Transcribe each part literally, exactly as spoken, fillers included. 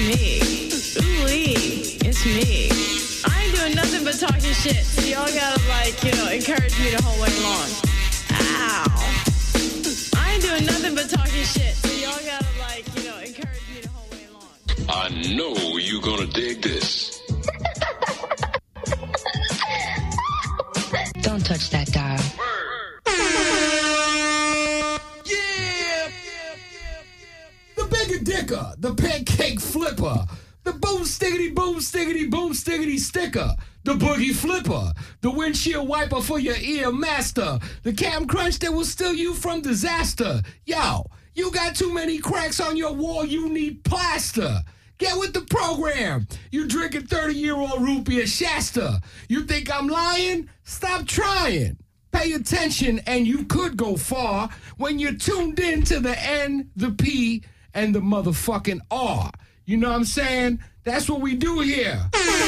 me. Ooh-wee, it's me. I ain't doing nothing but talking shit, so y'all gotta, like, you know, encourage me the whole way long. Ow. I ain't doing nothing but talking shit, so y'all gotta, like, you know, encourage me the whole way long. I know you're gonna dig this. Don't touch that dial. Yeah! The bigger dicker, the pancake flipper, the boom stiggity boom stiggity boom stiggity sticker, the boogie flipper, the windshield wiper for your ear master, the cam crunch that will steal you from disaster. Yo, you got too many cracks on your wall, you need plaster. Get with the program. You drinking thirty-year-old root beer Shasta. You think I'm lying? Stop trying. Pay attention and you could go far when you're tuned in to the N, the P, and the motherfucking R. You know what I'm saying? That's what we do here.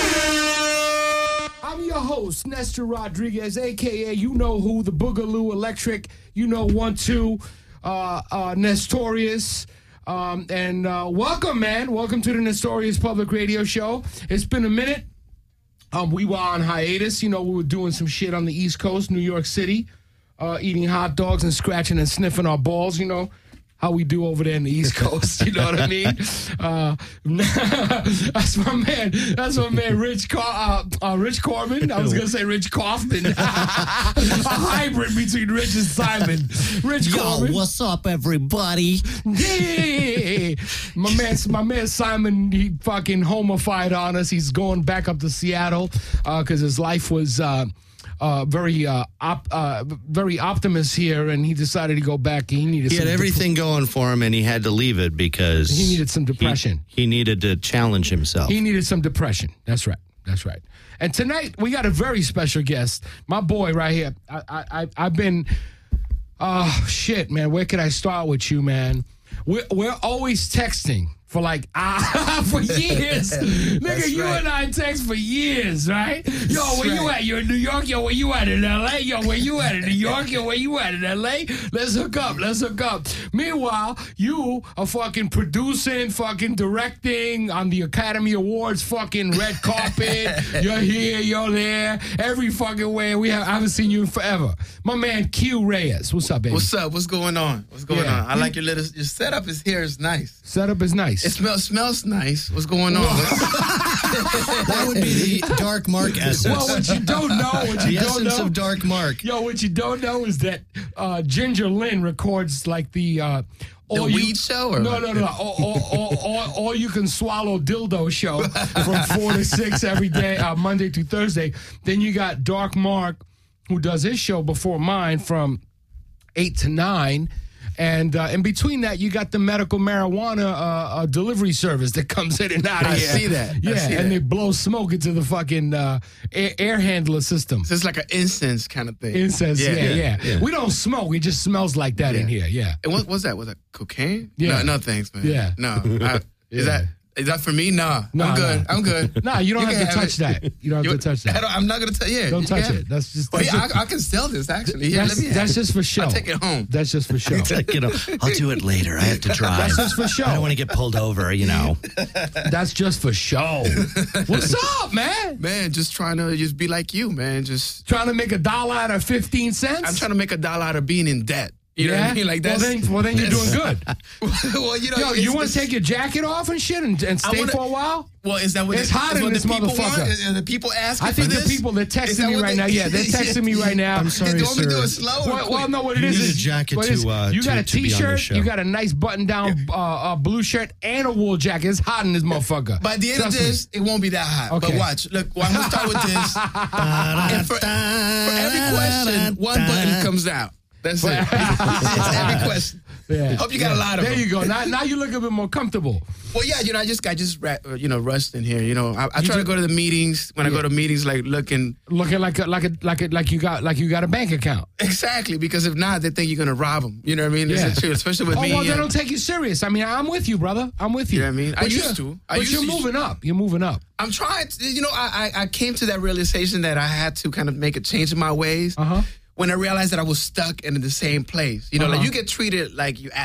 I'm your host, Nestor Rodriguez, a k a you know who, the Boogaloo Electric, you know one, two, uh, uh, Nestorius. Um, and uh, welcome, man. Welcome to the Nestorius Public Radio Show. It's been a minute. Um, we were on hiatus. You know, we were doing some shit on the East Coast, New York City, uh, eating hot dogs and scratching and sniffing our balls, you know. How we do over there in the East Coast, you know what I mean? Uh, that's my man. That's my man, Rich Car- uh, uh, Rich Corbin. I was gonna say Rich Kaufman. A hybrid between Rich and Simon. Rich Yo, Corbin. what's up, everybody? Yeah, my man, my man Simon. He fucking homofied on us. He's going back up to Seattle because uh, his life was. Uh, Uh, very uh, op- uh, very optimist here, and he decided to go back. He needed He some had everything dep- going for him, and he had to leave it because he needed some depression. He, he needed to challenge himself. He needed some depression. That's right. That's right. And tonight we got a very special guest, my boy right here. I, I, I I've been, oh shit, man. Where could I start with you, man? We're we're always texting. For like, ah, for years. Nigga, you right. and I text for years, right? Yo, That's where right. you at? You're in New York? Yo, where you at in L A? Yo, where you at in New York? Yo, where you at in L A? Let's hook up. Let's hook up. Meanwhile, you are fucking producing, fucking directing on the Academy Awards, fucking red carpet. You're here, you're there. Every fucking way. We have, I haven't seen you in forever. My man, Q Reyes. What's up, baby? What's up? What's going on? What's going yeah. on? I like your little, your setup is here is nice. Setup is nice. It smells smells nice. What's going on? That would be the Dark Mark essence. Well, what you don't know, what you the don't essence know, of Dark Mark. Yo, what you don't know is that uh, Ginger Lynn records like the uh, the all weed you, show. Or no, no, no, all, all, all, all, all you can swallow dildo show from four to six every day, uh, Monday to Thursday. Then you got Dark Mark, who does his show before mine from eight to nine. And uh, in between that, you got the medical marijuana uh, uh, delivery service that comes in and out of I here. see that. Yeah, I see and that. they blow smoke into the fucking uh, air, air handler system. So it's like an incense kind of thing. Incense, yeah yeah, yeah, yeah. We don't smoke. It just smells like that Yeah. in here, yeah. And what was that? Was that cocaine? Yeah. No, no thanks, man. Yeah. No. I, Yeah. is that is that for me? Nah. Nah, I'm good. nah. I'm good. Nah, you don't You have can to have touch it. that. You don't have You- to touch I that. don't, I'm not gonna tell. Yeah. Don't you touch can. it. That's just. Well, That's, yeah, just, I, I can sell this actually. Yeah, that's, let me have that's it. just for show. I'll take it home. That's just for show. You know, I'll do it later. I have to drive. That's just for show. I don't want to get pulled over, you know. That's just for show. What's up, man? Man, just trying to just be like you, man. Just Trying to make a dollar out of fifteen cents? I'm trying to make a dollar out of being in debt. You know yeah? what I mean? Like well, that's then, well, then you're doing good. well, you know, Yo, it's- you want to it's- take your jacket off and shit and, and stay wanna- for a while? Well, is that what It's the, hot is in what this the people motherfucker. want? Is- Are the people asking I think for the this? people they're Is that texting me what right they- now. Yeah, they're texting me right now. I'm sorry, They want me to do sir. it slow. or Well, quick? well, no, what it You is need a is jacket what it is, to, uh, you got to- a to be on the t-shirt, show. you got a nice button-down uh, uh, blue shirt, and a wool jacket. It's hot in this motherfucker. By the end Trust of me. this, it won't be that hot. Okay. But watch. Look, well, I'm going to start with this. And for, for every question, one button comes out. That's it. It's every question. Yeah. Hope you got a lot of There them. you go. Now, now you look a bit more comfortable. Well, yeah, you know, I just got just ra- uh, you know rushed in here. You know, I, I You try ju- to go to the meetings. When I Yeah. go to meetings, like looking Looking like a, like a, like a, like you got like you got a bank account. exactly because if not, they think you're gonna rob them. You know what I mean? Yeah. It's true, especially with Oh, me. well, they and- don't take you serious. I mean, I'm with you, brother. I'm with you. You know what I mean? I But used you're- to. I but used you're to- moving up. You're moving up. I'm trying to, you know, I, I I came to that realization that I had to kind of make a change in my ways Uh huh. when I realized that I was stuck in the same place. You know, Uh-huh. like you get treated like you act.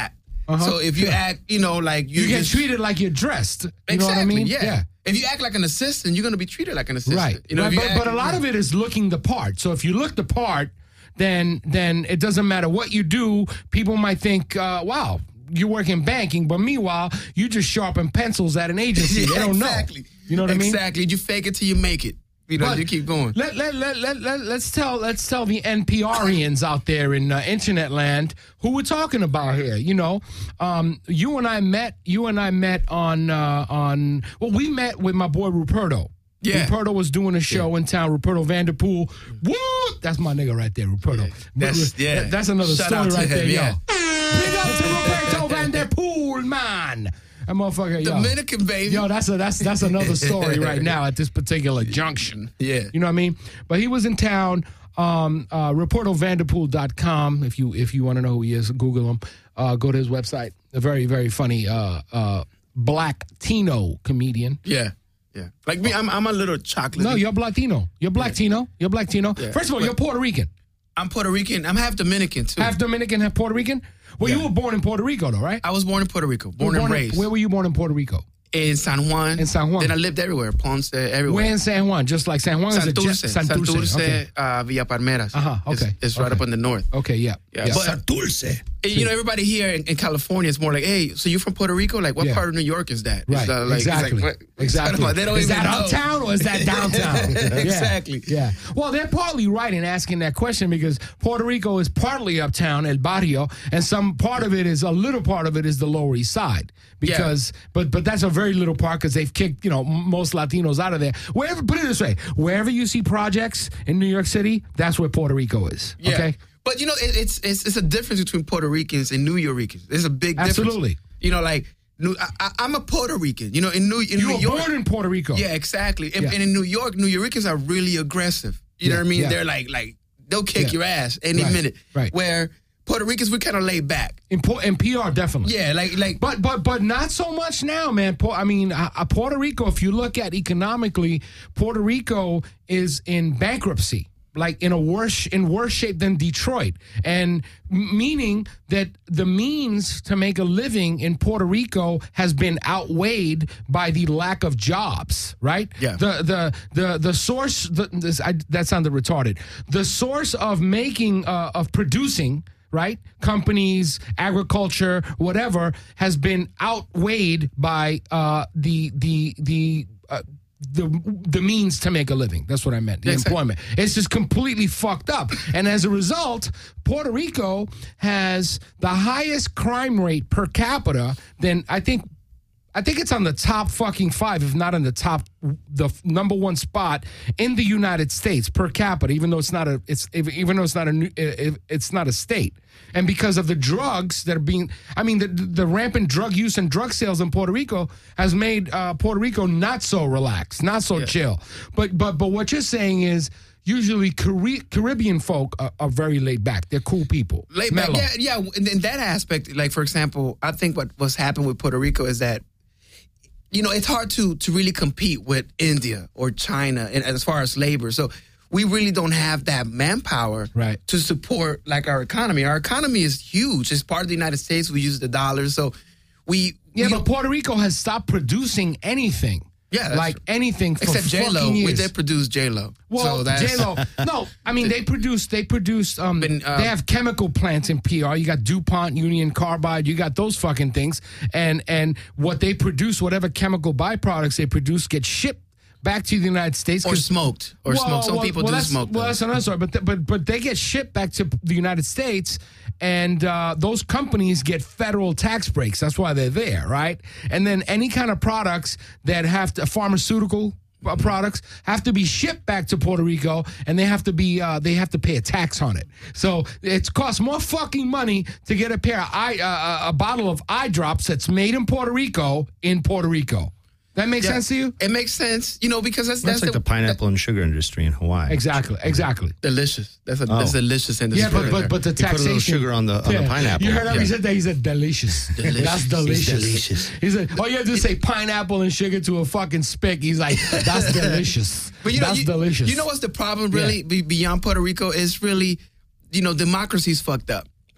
Uh-huh. So if you Yeah. act, you know, like you, You get just, treated like you're dressed. You exactly, know what I mean? Yeah. If you act like an assistant, you're going to be treated like an assistant. Right. You know, right. if you But, act, but a lot of it is looking the part. So if you look the part, then then it doesn't matter what you do. People might think, uh, wow, you work in banking, but meanwhile, you just sharpen pencils at an agency. They don't exactly. know. You know what exactly. I mean? Exactly. You fake it till you make it. You know, But you keep going. Let let let let, let let's tell let's tell the NPRians out there in uh, internet land who we're talking about here. You know, um, you and I met. You and I met on uh, on. Well, we met with my boy Ruperto. Yeah. Ruperto was doing a show in town. Ruperto Vanderpool. Woo! That's my nigga right there, Ruperto. Yeah. That's- yeah. That- that's another Shout story out to right him, there, yeah. yo. Big up to Ruperto Vanderpool, man. That motherfucker, yo. Dominican, baby. Yo, that's a that's that's another story right now at this particular junction. Yeah. You know what I mean? But he was in town. Um, uh, Reporto Vanderpool dot com. If you if you want to know who he is, Google him. Uh, go to his website. A very very funny uh, uh, black Tino comedian. Yeah. Yeah. Like me, I'm I'm a little chocolate. No, you're Latino. You're black Tino. You're black Tino. Yeah. First of all, But- you're Puerto Rican. I'm Puerto Rican. I'm half Dominican too. Half Dominican, half Puerto Rican. Well, you were born in Puerto Rico, though, right? I was born in Puerto Rico, born You were and in- raised. Where were you born in Puerto Rico? In San Juan. In San Juan. Then I lived everywhere, Ponce, everywhere. Where in San Juan? Just like San Juan is a Santurce, jet- Santurce. Santurce, Okay. uh, Villa Palmeras. Uh-huh, It's- okay, It's, right okay. up in the north. Okay, yeah. Yeah, yeah. but- Santurce. And, you know, everybody here in, in California is more like, hey, so you from Puerto Rico? Like, what Yeah. part of New York is that? Right, It's, uh, like, it's exactly, like, what- what exactly. about? They don't is even that know. uptown or is that downtown? Yeah, Exactly. Yeah. Well, they're partly right in asking that question because Puerto Rico is partly uptown, El Barrio, and some part of it is a little part of it is the Lower East Side. Because, but but that's a very little part because they've kicked you know m- most Latinos out of there. Wherever, put it this way, wherever you see projects in New York City, that's where Puerto Rico is. Yeah. Okay. But, you know, it, it's, it's it's a difference between Puerto Ricans and New Yorkers. There's a big difference. Absolutely. You know, like, New, I, I, I'm a Puerto Rican. You know, in New, in You New were York. born in Puerto Rico. Yeah, exactly. And, Yeah. and in New York, New Yorkers are really aggressive. You know Yeah, what I mean? yeah. They're like, like they'll kick Yeah. your ass any Right, minute. right. Where Puerto Ricans, we're kind of laid back. In, Pu- in P R, definitely. Yeah, like, like But but but not so much now, man. Po- I mean, uh, uh, Puerto Rico. If you look at economically, Puerto Rico is in bankruptcy, like in a worse in worse shape than Detroit, and m- meaning that the means to make a living in Puerto Rico has been outweighed by the lack of jobs. Right? Yeah. The the the the source. The, this, I, that sounded retarded. The source of making uh, of producing. Right? Companies, agriculture, whatever, has been outweighed by uh, the the the uh, the the means to make a living. That's what I meant. The Exactly. employment. It's just completely fucked up. And as a result, Puerto Rico has the highest crime rate per capita than I think. I think it's on the top fucking five, if not on the top, the f- number one spot in the United States per capita. Even though it's not a, it's if, even though it's not a, new- if it's not a state, and because of the drugs that are being, I mean, the the rampant drug use and drug sales in Puerto Rico has made uh, Puerto Rico not so relaxed, not so chill. But but but what you're saying is. Usually, Carri- Caribbean folk are, are very laid back. They're cool people. laid back. Mellow. Yeah, yeah. In, in that aspect, like for example, I think what what's happened with Puerto Rico is that, you know, it's hard to to really compete with India or China and as far as labor. So we really don't have that manpower Right. to support like our economy. Our economy is huge. It's part of the United States. We use the dollar. So we Yeah, we, but Puerto Rico has stopped producing anything. Yeah, that's like true. anything for except J Lo, fucking we years. did produce J Lo. Well, so that's, J Lo. No, I mean they produce. They produce. Um, Been, uh, they have chemical plants in P R. You got DuPont, Union Carbide. You got those fucking things. And and what they produce, whatever chemical byproducts they produce, get shipped back to the United States. or 'cause- smoked or Well, smoked. Some well, people well, do that's- smoke. Well, though. that's another story. But th- but but they get shipped back to the United States, and uh, those companies get federal tax breaks. That's why they're there, right? And then any kind of products that have to pharmaceutical uh, products have to be shipped back to Puerto Rico, and they have to be uh, they have to pay a tax on it. So it costs more fucking money to get a pair of eye uh, a bottle of eye drops that's made in Puerto Rico in Puerto Rico. That makes Yeah, sense to you? It makes sense, you know, because that's That's that's like the pineapple and sugar industry in Hawaii. Exactly, exactly. delicious. That's a that's Oh. delicious industry. Yeah, but right but there. but the You put a taxation. little sugar on the on the pineapple. You heard how he Yeah. said that? He said delicious. Delicious. That's delicious. It's delicious. He said, all you have to do is say pineapple and sugar to a fucking spick. He's like, that's delicious. But you know, that's you, delicious. You know what's the problem really be- beyond Puerto Rico is really, you know, democracy's fucked up.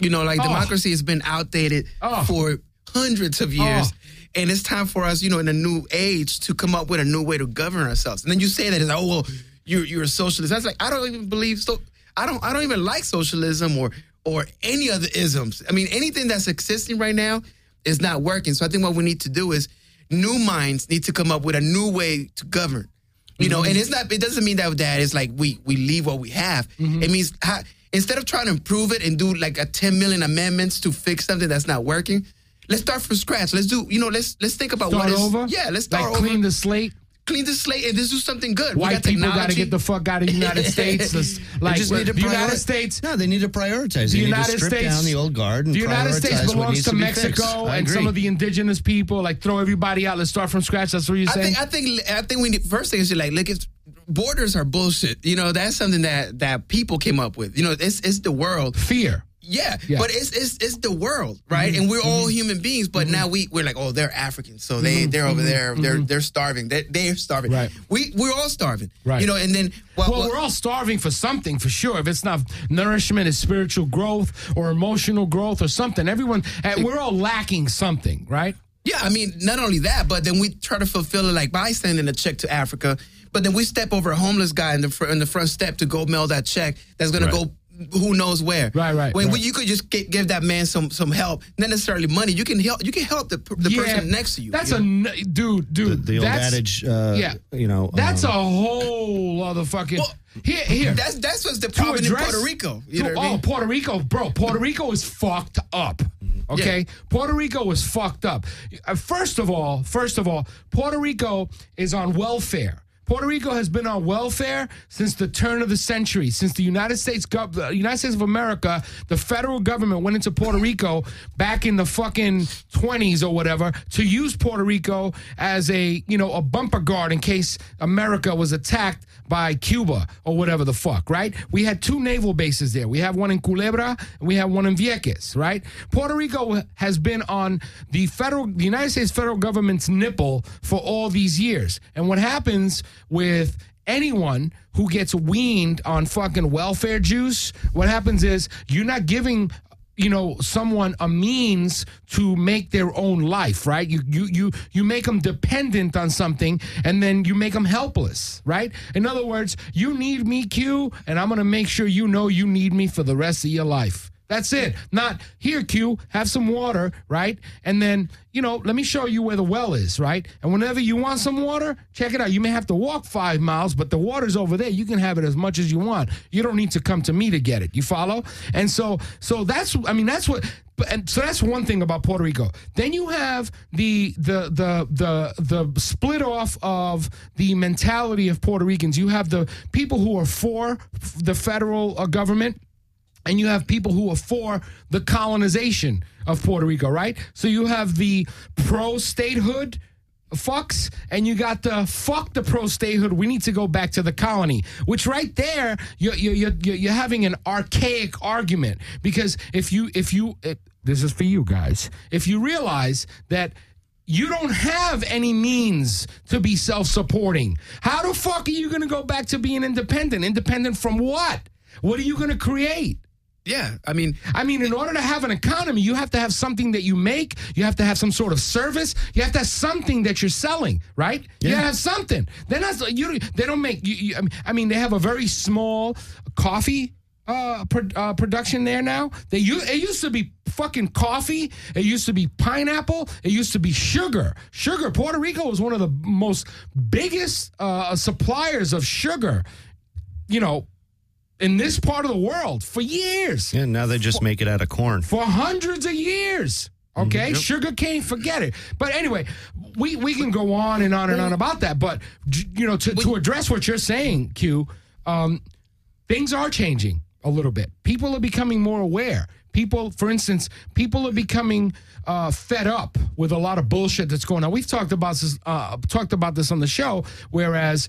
You know, like Oh. democracy has been outdated Oh. for hundreds of years. Oh. And it's time for us, you know, in a new age to come up with a new way to govern ourselves. And then you say that as, oh, well, you're you're a socialist. That's like, I don't even believe so. I don't I don't even like socialism or or any other isms. I mean, anything that's existing right now is not working. So I think what we need to do is new minds need to come up with a new way to govern. You know, and it's not. It doesn't mean that that it's like we we leave what we have. Mm-hmm. It means how, instead of trying to improve it and do like a ten million amendments to fix something that's not working, let's start from scratch. Let's do. You know, let's let's think about Start what is. over? Yeah, let's start like over. clean the slate. Clean the slate and let's do something good. We White got people got to technology. get the fuck out of the United States. Let's- like just need to the United priori- States. No, they need to prioritize. The They need United to strip States- down the old guard and The United States prioritize what belongs needs to to be fixed. Mexico I and some agree. of the indigenous people. Like throw everybody out. Let's start from scratch. That's what you're I saying. think I think I think we need first thing is like look, it's borders are bullshit. You know, that's something that that people came up with. You know, it's it's the world. Fear. Yeah, Yeah. but it's it's it's the world, right? And we're all human beings, but now we we're like, oh, they're Africans, so they they're over there, they're they're starving, they they're starving. Right. We we're all starving, Right. You know, and then well, Well, well, we're all starving for something, for sure. If it's not nourishment, it's spiritual growth or emotional growth or something. Everyone, and we're all lacking something, right? yeah, I mean, not only that, but then we try to fulfill it like by sending a check to Africa, but then we step over a homeless guy in the fr- in the front step to go mail that check that's gonna Right. go. Who knows where? Right, right, When right. we, you could just get, give that man some some help, not necessarily money. You can help. You can help the the person next to you. That's you a know? n- dude, dude. The, the old that's, adage, uh, yeah. you know. That's um, a whole other fucking. Well, here, here. That's that's what's the to problem in address- Puerto Rico. You to- know what I oh, mean? Puerto Rico, bro. Puerto Rico is fucked up. Okay, Yeah. Puerto Rico is fucked up. Uh, First of all, first of all, Puerto Rico is on welfare. Puerto Rico has been on welfare since the turn of the century, since the United States, gov- the United States of America, the federal government went into Puerto Rico back in the fucking twenties or whatever to use Puerto Rico as a, you know, a bumper guard in case America was attacked by Cuba or whatever the fuck, right? We had two naval bases there. We have one in Culebra and we have one in Vieques, right? Puerto Rico has been on the federal, the United States federal government's nipple for all these years. And what happens with anyone who gets weaned on fucking welfare juice, what happens is you're not giving, you know, someone a means to make their own life, right? You you you you make them dependent on something and then you make them helpless, right? In other words, you need me, Q, and I'm going to make sure you know you need me for the rest of your life. That's it. Not, here, Q, have some water, right? And then, you know, let me show you where the well is, right? And whenever you want some water, check it out. You may have to walk five miles, but the water's over there. You can have it as much as you want. You don't need to come to me to get it. You follow? And so, so that's, I mean, that's what, and so that's one thing about Puerto Rico. Then you have the the the the the split off of the mentality of Puerto Ricans. You have the people who are for the federal uh, government, and you have people who are for the colonization of Puerto Rico, right? So you have the pro-statehood fucks, and you got the fuck the pro-statehood. We need to go back to the colony, which right there, you're you're you're, you're having an archaic argument, because if you if you it, this is for you guys, if you realize that you don't have any means to be self-supporting, how the fuck are you going to go back to being independent? Independent from what? What are you going to create? Yeah, I mean, I mean, in order to have an economy, you have to have something that you make. You have to have some sort of service. You have to have something that you're selling, right? You Yeah. gotta have something. They're not. You. They don't make. You, you, I mean, they have a very small coffee uh, pro, uh, production there now. They. It used to be fucking coffee. It used to be pineapple. It used to be sugar. Sugar. Puerto Rico was one of the most biggest uh, suppliers of sugar. You know, in this part of the world for years. Yeah, now they just make it out of corn. For hundreds of years. Okay? Yep. Sugar cane, forget it. But anyway, we, we can go on and on and on about that. But, j- you know, to, to address what you're saying, Q, um, things are changing a little bit. People are becoming more aware. People, for instance, people are becoming uh, fed up with a lot of bullshit that's going on. We've talked about this, uh, talked about this on the show, whereas...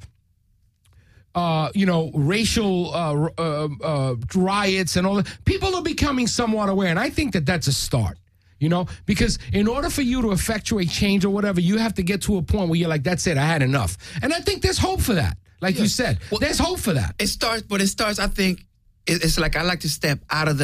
Uh, you know, racial uh, uh, uh, riots and all that. People are becoming somewhat aware, and I think that that's a start. You know, because in order for you to effectuate change or whatever, you have to get to a point where you're like, that's it, I had enough. And I think there's hope for that. Like you said, Well, there's hope for that. it starts, but it starts. I think it, it's like I like to step out of the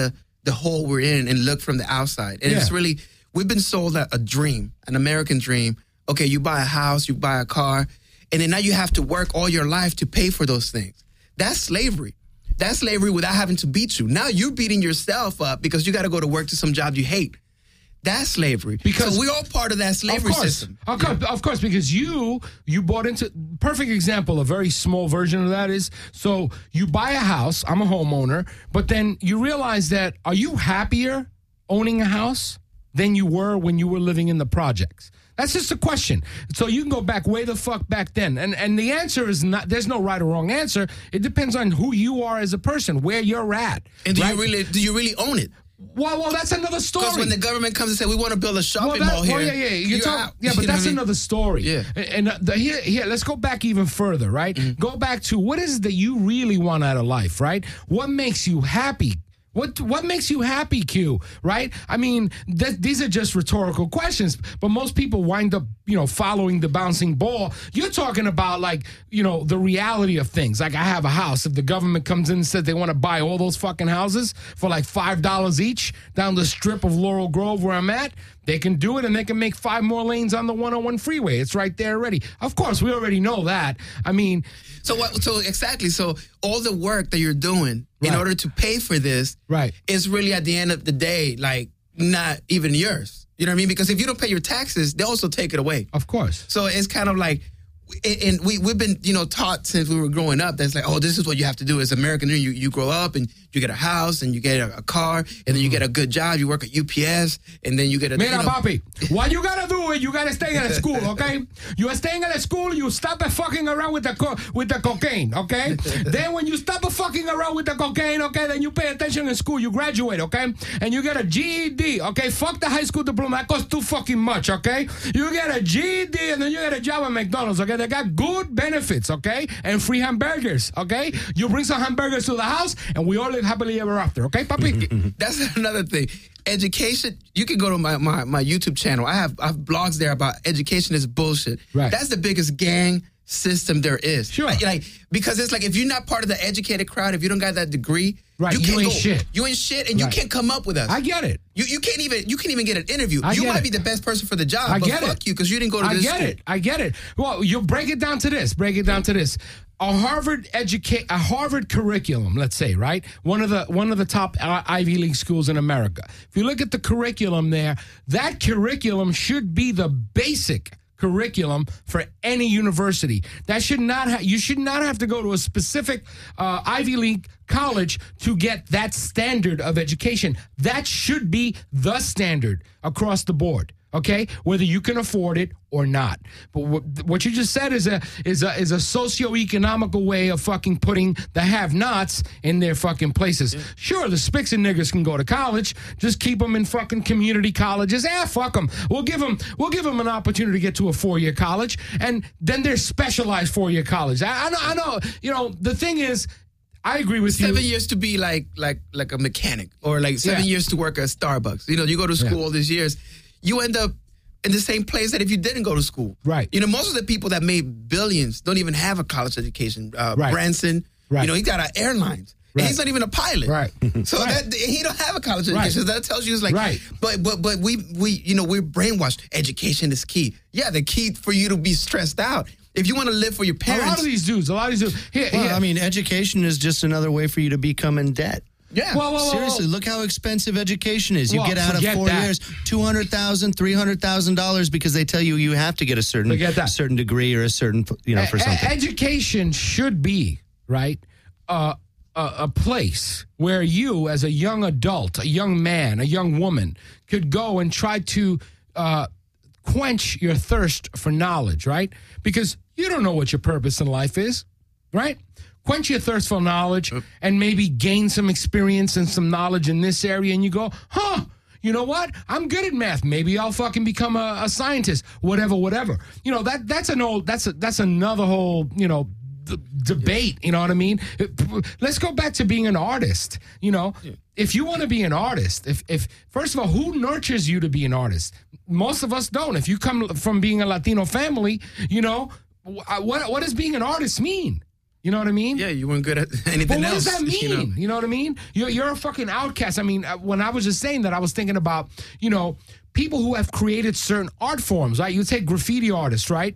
the hole we're in and look from the outside. And Yeah. it's really, we've been sold a, a dream, an American dream. Okay, you buy a house, you buy a car, and then now you have to work all your life to pay for those things. That's slavery. That's slavery without having to beat you. Now you're beating yourself up because you got to go to work to some job you hate. That's slavery. Because- so we're all part of that slavery of course, system. Of course, of course, because you you bought into perfect example. A very small version of that is so you buy a house. I'm a homeowner, but then you realize that are you happier owning a house than you were when you were living in the projects? That's just a question. So you can go back way the fuck back then. And and the answer is not, there's no right or wrong answer. It depends on who you are as a person, where you're at. And do right? you really do you really own it? Well, well, that's another story. Because when the government comes and say we want to build a shopping that- mall here, well, yeah, yeah, you're you're talking- out. yeah, but You know that's what I mean? another story. Yeah. And and, uh, the, here, here, let's go back even further, right? Mm-hmm. Go back to what is it that you really want out of life, right? What makes you happy? What what makes you happy, Q? Right? I mean, th- these are just rhetorical questions, but most people wind up, you know, following the bouncing ball. You're talking about like, you know, the reality of things. Like I have a house. If the government comes in and says they want to buy all those fucking houses for like five dollars each down the strip of Laurel Grove where I'm at, they can do it and they can make five more lanes on the one oh one freeway. It's right there already. Of course, we already know that. I mean, So what? So exactly. So all the work that you're doing in Right. order to pay for this, Right. is really at the end of the day like not even yours. You know what I mean? Because if you don't pay your taxes, they also take it away. of course. So it's kind of like, and we we've been you know taught since we were growing up that's like, oh, this is what you have to do as American. You you grow up and you get a house and you get a, a car and then you get a good job. You work at U P S and then you get a. Mira, you know, papi, what you gotta do is you gotta stay at school, okay? You are staying at school, you stop at fucking around with the co- with the cocaine, okay? Then when you stop a fucking around with the cocaine, okay, then you pay attention in school, you graduate, okay? And you get a G E D, okay? Fuck the high school diploma, that costs too fucking much, okay? You get a G E D and then you get a job at McDonald's, okay? They got good benefits, okay? And free hamburgers, okay? You bring some hamburgers to the house and we all live happily ever after, okay, papi? That's another thing. Education, you can go to my, my, my YouTube channel. I have I have blogs there about education is bullshit. Right. That's the biggest gang system there is. Sure. Like, like because it's like if you're not part of the educated crowd, if you don't got that degree, Right, you can't ain't go. shit. You ain't shit, and Right. you can't come up with us. I get it. You you can't even you can't even get an interview. I you get might it. be the best person for the job, I but get fuck it. you because you didn't go to I this get school. it. I get it. Well, you break it down to this. Break it down to this. A Harvard educate a Harvard curriculum, let's say, right? One of the one of the top uh, Ivy League schools in America. If you look at the curriculum there, that curriculum should be the basic curriculum for any university. That should not ha- you should not have to go to a specific uh, Ivy League college to get that standard of education. That should be the standard across the board. Okay, whether you can afford it or not. But what, what you just said is a is a is a socio-economical way of fucking putting the have-nots in their fucking places. Yeah. Sure, the spicks and niggers can go to college. Just keep them in fucking community colleges. Ah, fuck them. We'll give them we'll give them an opportunity to get to a four-year college, and then there's specialized four-year college. I, I know. I know. You know, the thing is, I agree with seven you. years to be like like like a mechanic, or like seven Yeah. years to work at Starbucks. You know, you go to school Yeah. all these years, you end up in the same place that if you didn't go to school. Right. You know, most of the people that made billions don't even have a college education. Uh, Right. Branson, Right. you know, he got an airlines. Right. And he's not even a pilot. Right. So Right. that he don't have a college Right. education. So that tells you it's like, Right. but but but we we you know we're brainwashed. Education is key. Yeah, the key for you to be stressed out. If you want to live for your A parents, lot of these dudes, a lot of these dudes. Here, Well, here. I mean, education is just another way for you to become in debt. yeah. Whoa, whoa, whoa, Seriously, look how expensive education is. You Well, get out of forget four that. years, two hundred thousand dollars, three hundred thousand dollars because they tell you you have to get a certain Forget that. certain degree or a certain, you know, for E- something. Education should be, right, uh, a, a place where you, as a young adult, a young man, a young woman, could go and try to uh, quench your thirst for knowledge, right? Because you don't know what your purpose in life is, right? Quench your thirst for knowledge and maybe gain some experience and some knowledge in this area, and you go, huh, you know what? I'm good at math. Maybe I'll fucking become a, a scientist, whatever, whatever. You know, that that's an old, that's a, that's another whole, you know, d- debate, you know what I mean? Let's go back to being an artist, you know? If you want to be an artist, if, if first of all, who nurtures you to be an artist? Most of us don't. If you come from being a Latino family, you know, wh- what what does being an artist mean? You know what I mean? Yeah, you weren't good at anything But what else. does that mean? You know? You know what I mean? You're, you're a fucking outcast. I mean, uh, when I was just saying that, I was thinking about, you know, people who have created certain art forms, right? You take graffiti artists, right?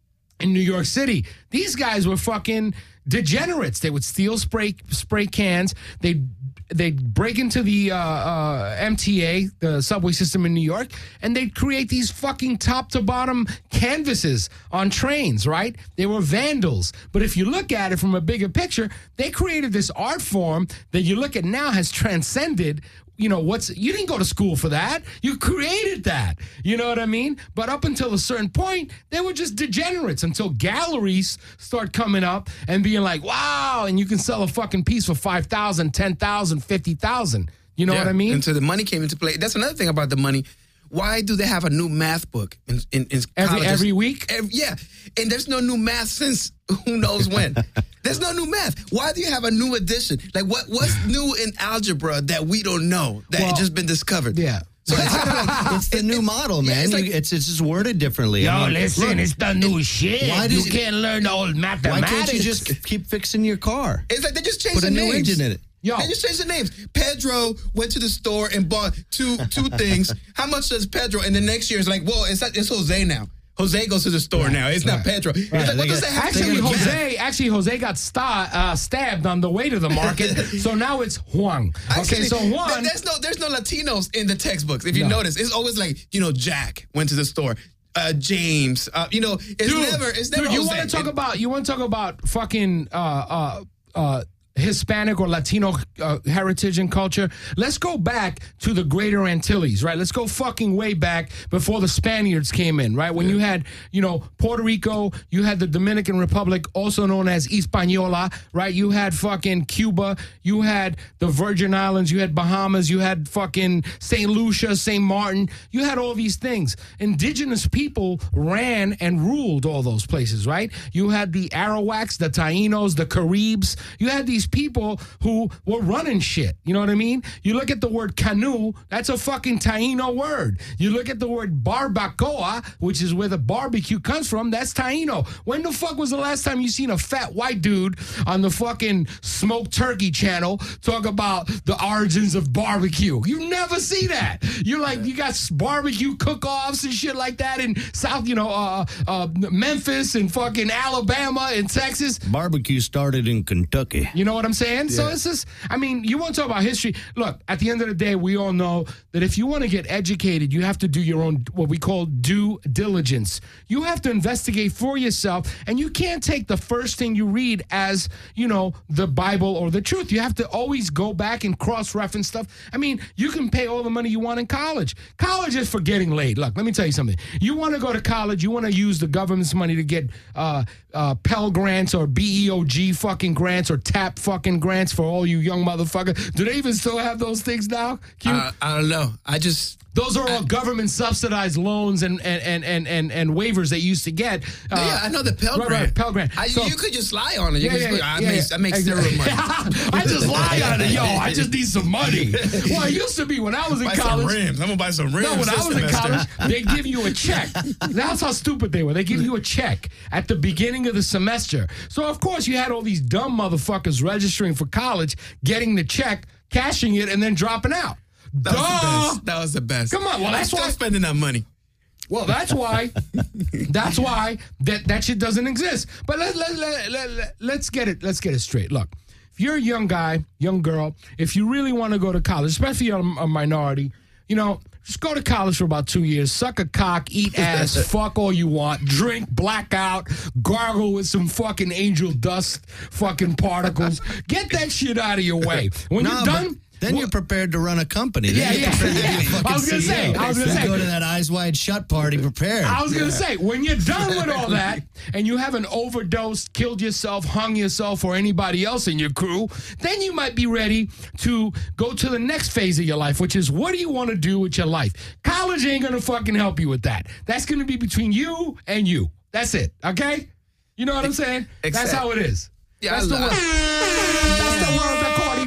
In New York City, these guys were fucking degenerates. They would steal spray spray cans. They they'd break into the uh, uh, M T A, the subway system in New York, and they'd create these fucking top to bottom canvases on trains, right? They were vandals. But if you look at it from a bigger picture, they created this art form that you look at now has transcended. You know, what's, you didn't go to school for that. You created that. You know what I mean? But up until a certain point, they were just degenerates until galleries start coming up and being like, wow, and you can sell a fucking piece for five thousand, ten thousand, fifty thousand. You know Yeah, what I mean? And so the money came into play. That's another thing about the money. Why do they have a new math book in, in, in Every colleges? every week? Every- yeah, and there's no new math since who knows when. There's no new math. Why do you have a new edition? Like, what what's new in algebra that we don't know that Well, had just been discovered? Yeah. So it's kind of like It's the new model, Yeah, man. it's You- like- It's, it's just worded differently. Yo, I mean, listen, look, it's the new shit. why you does it- can't learn the old why mathematics. can't you just keep fixing your car? It's like they just changed Put a the new names. engine in it. Yo. They just changed the names. Pedro went to the store and bought two two things. How much does Pedro? And the next year it's like, well, it's not, it's Jose now. Jose goes to the store now. It's not right. Pedro. It's Right. like, what They does got- that have to Actually, do with math? Jose. Actually, Jose got sta- uh, stabbed on the way to the market, so now it's Juan. Okay, Actually, so th- Juan. there's no there's no Latinos in the textbooks. If you No. notice, it's always like, you know, Jack went to the store. Uh, James, uh, you know, it's Dude, never it's never dude, you Jose. want to talk It- about you want to talk about fucking uh, uh, uh, Hispanic or Latino uh, heritage and culture? Let's go back to the Greater Antilles, right? Let's go fucking way back before the Spaniards came in, right? When you had, you know, Puerto Rico, you had the Dominican Republic, also known as Hispaniola, right? You had fucking Cuba, you had the Virgin Islands, you had Bahamas, you had fucking Saint Lucia, Saint Martin, you had all these things. Indigenous people ran and ruled all those places, right? You had the Arawaks, the Tainos, the Caribs. You had these people who were running shit. You know what I mean? You look at the word canoe, that's a fucking Taino word. You look at the word barbacoa, which is where the barbecue comes from, that's Taino. When the fuck was the last time you seen a fat white dude on the fucking smoked turkey channel talk about the origins of barbecue? You never see that. You're like, you got barbecue cook-offs and shit like that in South, you know, uh, uh, Memphis and fucking Alabama and Texas. Barbecue started in Kentucky. You know what I'm saying? So it's just, I mean, you want to talk about history. Look, at the end of the day, we all know that if you want to get educated, you have to do your own, what we call due diligence. You have to investigate for yourself, and you can't take the first thing you read as, you know, the Bible or the truth. You have to always go back and cross-reference stuff. I mean, you can pay all the money you want in college. College is for getting laid. Look, let me tell you something. You want to go to college, you want to use the government's money to get uh, uh, Pell Grants or B E O G fucking grants or TAP fucking grants for all you young motherfuckers. Do they even still have those things now? Q? Uh, I don't know. I just Those are all government subsidized loans and and, and, and, and and waivers they used to get. Uh, yeah, I know the Pell right, Grant. right, Pell Grant. I, So- you could just lie on it. You Yeah, could yeah, just go, I, yeah, make, yeah. I make Exactly. zero money. I just lie on it, yo. I just need some money. Well, it used to be when I was in Buy college. some rims. I'm gonna buy some rims. No, when this I was in semester. college, they give you a check. That's how stupid they were. They give you a check at the beginning of the semester. So, of course, you had all these dumb motherfuckers registering for college, getting the check, cashing it, and then dropping out. That was the Duh! best. That was the best. Come on, well, that's Stop why- spending that money. Well, that's why. That's why that, that shit doesn't exist. But let, let, let, let, let, let's get it. Let's get it straight. Look, if you're a young guy, young girl, if you really want to go to college, especially if you're a minority, you know, just go to college for about two years, suck a cock, eat ass, fuck all you want, drink, black out, gargle with some fucking angel dust fucking particles. Get that shit out of your way. When Nah, you're but done... Then well- you're prepared to run a company. Yeah, Then you're yeah, prepared to be a yeah. fucking I was gonna C E O. say, I was gonna You say. go to that Eyes Wide Shut party prepared. I was going to say, when you're done with all that and you haven't overdosed, killed yourself, hung yourself, or anybody else in your crew, then you might be ready to go to the next phase of your life, which is what do you want to do with your life? College ain't going to fucking help you with that. That's going to be between you and you. That's it, okay? You know what I'm saying? That's Exact- how it is. Yeah, That's the I- world. That's the world according to the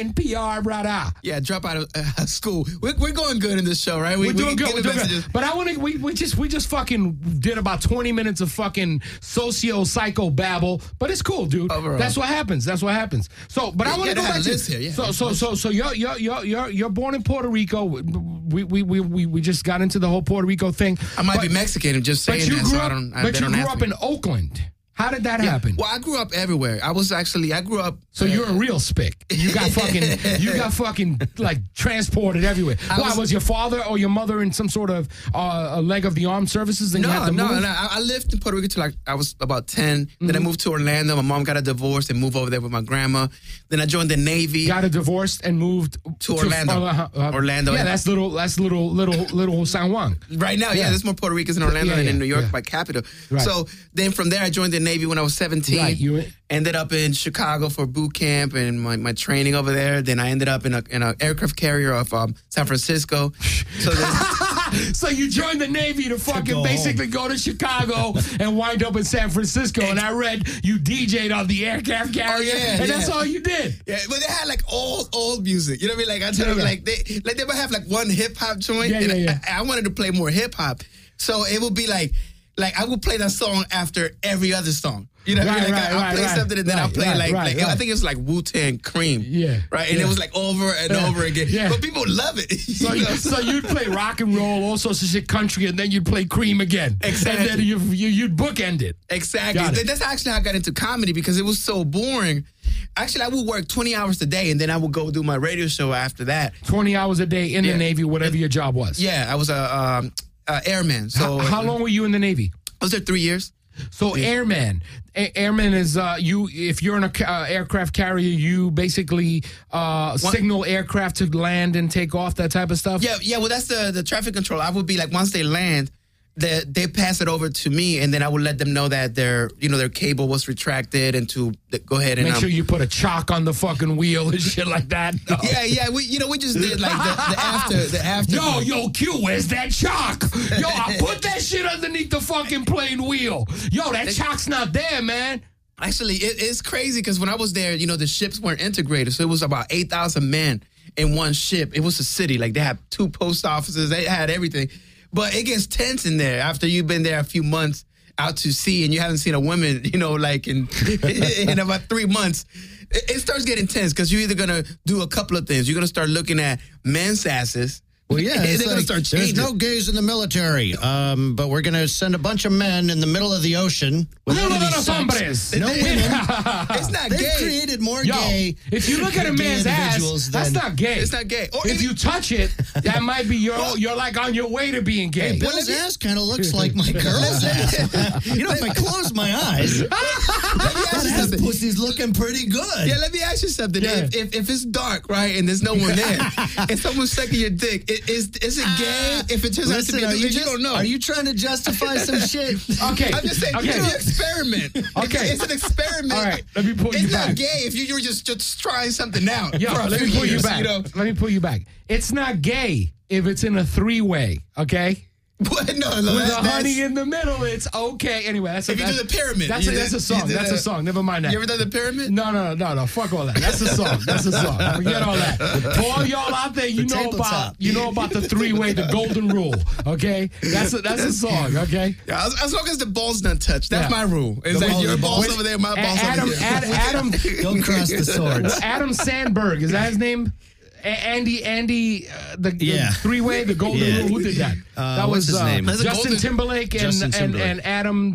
N P R, brother. Yeah, drop out of uh, school. We're, we're going good in this show, right? We, We're doing we good. get We're the doing messages. good. But I want to. We, we just we just fucking did about twenty minutes of fucking socio psycho babble. But it's cool, dude. Overall. That's what happens. That's what happens. So, but I Yeah, want to yeah, go they had back a to list here, yeah. So so so so you're you're you're you're you're born in Puerto Rico. We we we we, we just got into the whole Puerto Rico thing. I might but, be Mexican. I'm just But saying you that, grew so up. I don't. I, but they you don't grew ask up me. in Oakland. How did that Yeah. happen? Well, I grew up everywhere. I was actually. I grew up. So uh, you're a real spick. You got fucking, you got fucking like transported everywhere. I Why was, was- your father or your mother in some sort of uh, a leg of the armed services? And you had No, to no, move? no. I I lived in Puerto Rico till like I was about ten. Then I Mm-hmm. moved to Orlando. My mom got a divorce and moved over there with my grandma. Then I joined the Navy. Got a divorce and moved To Orlando. uh, uh, Orlando. Yeah, that's little. That's little, little, little San Juan. Right now, yeah, Yeah. there's more Puerto Ricans in Orlando Yeah, than in yeah, New York yeah. by capita. Right. So then from there, I joined the Navy when I was seventeen. Right, you- ended up in Chicago for boot camp and my, my training over there. Then I ended up in a in an aircraft carrier of um, San Francisco. So then, So you joined the Navy to fucking go basically go to Chicago and wind up in San Francisco. And I read you D J'd on the aircraft carrier, Oh, yeah, and that's yeah. all you did. yeah, but they had like old old music. You know what I mean? Like I tell Yeah, them, yeah. like they like they would have like one hip hop joint. Yeah, and yeah, yeah. I, I wanted to play more hip hop, so it would be like like I would play that song after every other song. You know, what I Right, mean? like right, I, I'll right, play right, something and then I'll right, play right, like, right, like right. I think it was like Wu-Tang Cream. Yeah, Right? And yeah. it was like over and Yeah, over again. yeah. But people love it. So, you know? so you'd play rock and roll, all sorts of shit, country, and then you'd play Cream again. Exactly. And then you, you, you'd bookend it. Exactly. Got it. That's actually how I got into comedy because it was so boring. Actually, I would work twenty hours a day and then I would go do my radio show after that. twenty hours a day in Yeah. the Navy, whatever your job was. Yeah, I was a um, uh, airman. So How, how long were you in the Navy? I was there three years. So airman, A- airman is uh, you. If you're in a ca- uh, aircraft carrier, you basically uh, signal aircraft to land and take off, that type of stuff. Yeah, yeah. Well, that's the the traffic control. I would be like, once they land, they they pass it over to me, and then I would let them know that their you know their cable was retracted, and to th- go ahead and Make um, sure you put a chalk on the fucking wheel and shit like that. No. yeah, yeah. We you know we just did like the, the after the after. Yo, yo, Q, where's that chalk? Yo, I put that shit underneath the fucking plane wheel. Yo, that chalk's not there, man. Actually, it, it's crazy because when I was there, you know, the ships weren't integrated. So it was about eight thousand men in one ship. It was a city. Like, they had two post offices. They had everything. But it gets tense in there after you've been there a few months out to sea and you haven't seen a woman, you know, like in, in about three months. It, it starts getting tense because you're either going to do a couple of things. You're going to start looking at men's asses. Well, yeah, They're it's gonna like, start there's changing. no gays in the military, um, but we're going to send a bunch of men in the middle of the ocean. No, no, without no, any no, sex. hombres. No women. It's not They've gay. created more Yo, gay. if you look at a gay man's ass, individuals that's than- not gay. It's not gay. Or If even- you touch it, that might be you're you're like on your way to being gay. Hey, Bill's ass kind of looks like my girl's ass. You know, if I close my eyes, Let me ask that you ass something. pussy's looking pretty good. Yeah, let me ask you something. Yeah. If, if if it's dark, right, and there's no one there, and someone's sucking your dick, i- is is it gay? If it turns out to Listen, be, are you, you just, don't know. are you trying to justify some shit? Okay. I'm just saying, Okay. it's an experiment. Okay. It's, it's an experiment. All right, let me pull you it's back. not gay if you, you're just, just trying something out. Yo, for a let few me pull you years, back. know? Let me pull you back. It's not gay if it's in a three-way, okay? What? No, no, With that- a honey that's- in the middle, it's okay. Anyway, that's a, If you do that's, the pyramid, That's a, you that's did- a song. you did That's a a- song. Never mind that. You ever done the pyramid? No, no, no, no, no. Fuck all that. That's a song. That's a song. Forget all that. For all y'all out there, you The know about tabletop. you know about the three-way, the golden rule. Okay, that's a, that's a song. Okay. Yeah, as, as long as the balls not touch, that's Yeah. my rule. It's The like balls- your the balls balls- over there, my A- balls Adam, over here. Ad, Adam, Don't cross the swords. Adam Sandberg. Is that his name? A- Andy, Andy, uh, the, the Yeah. three-way, the golden Yeah. rule. Who did that? Uh, that what's was his uh, name? That's a Justin golden- Timberlake and, Justin and Timberlake. and Adam.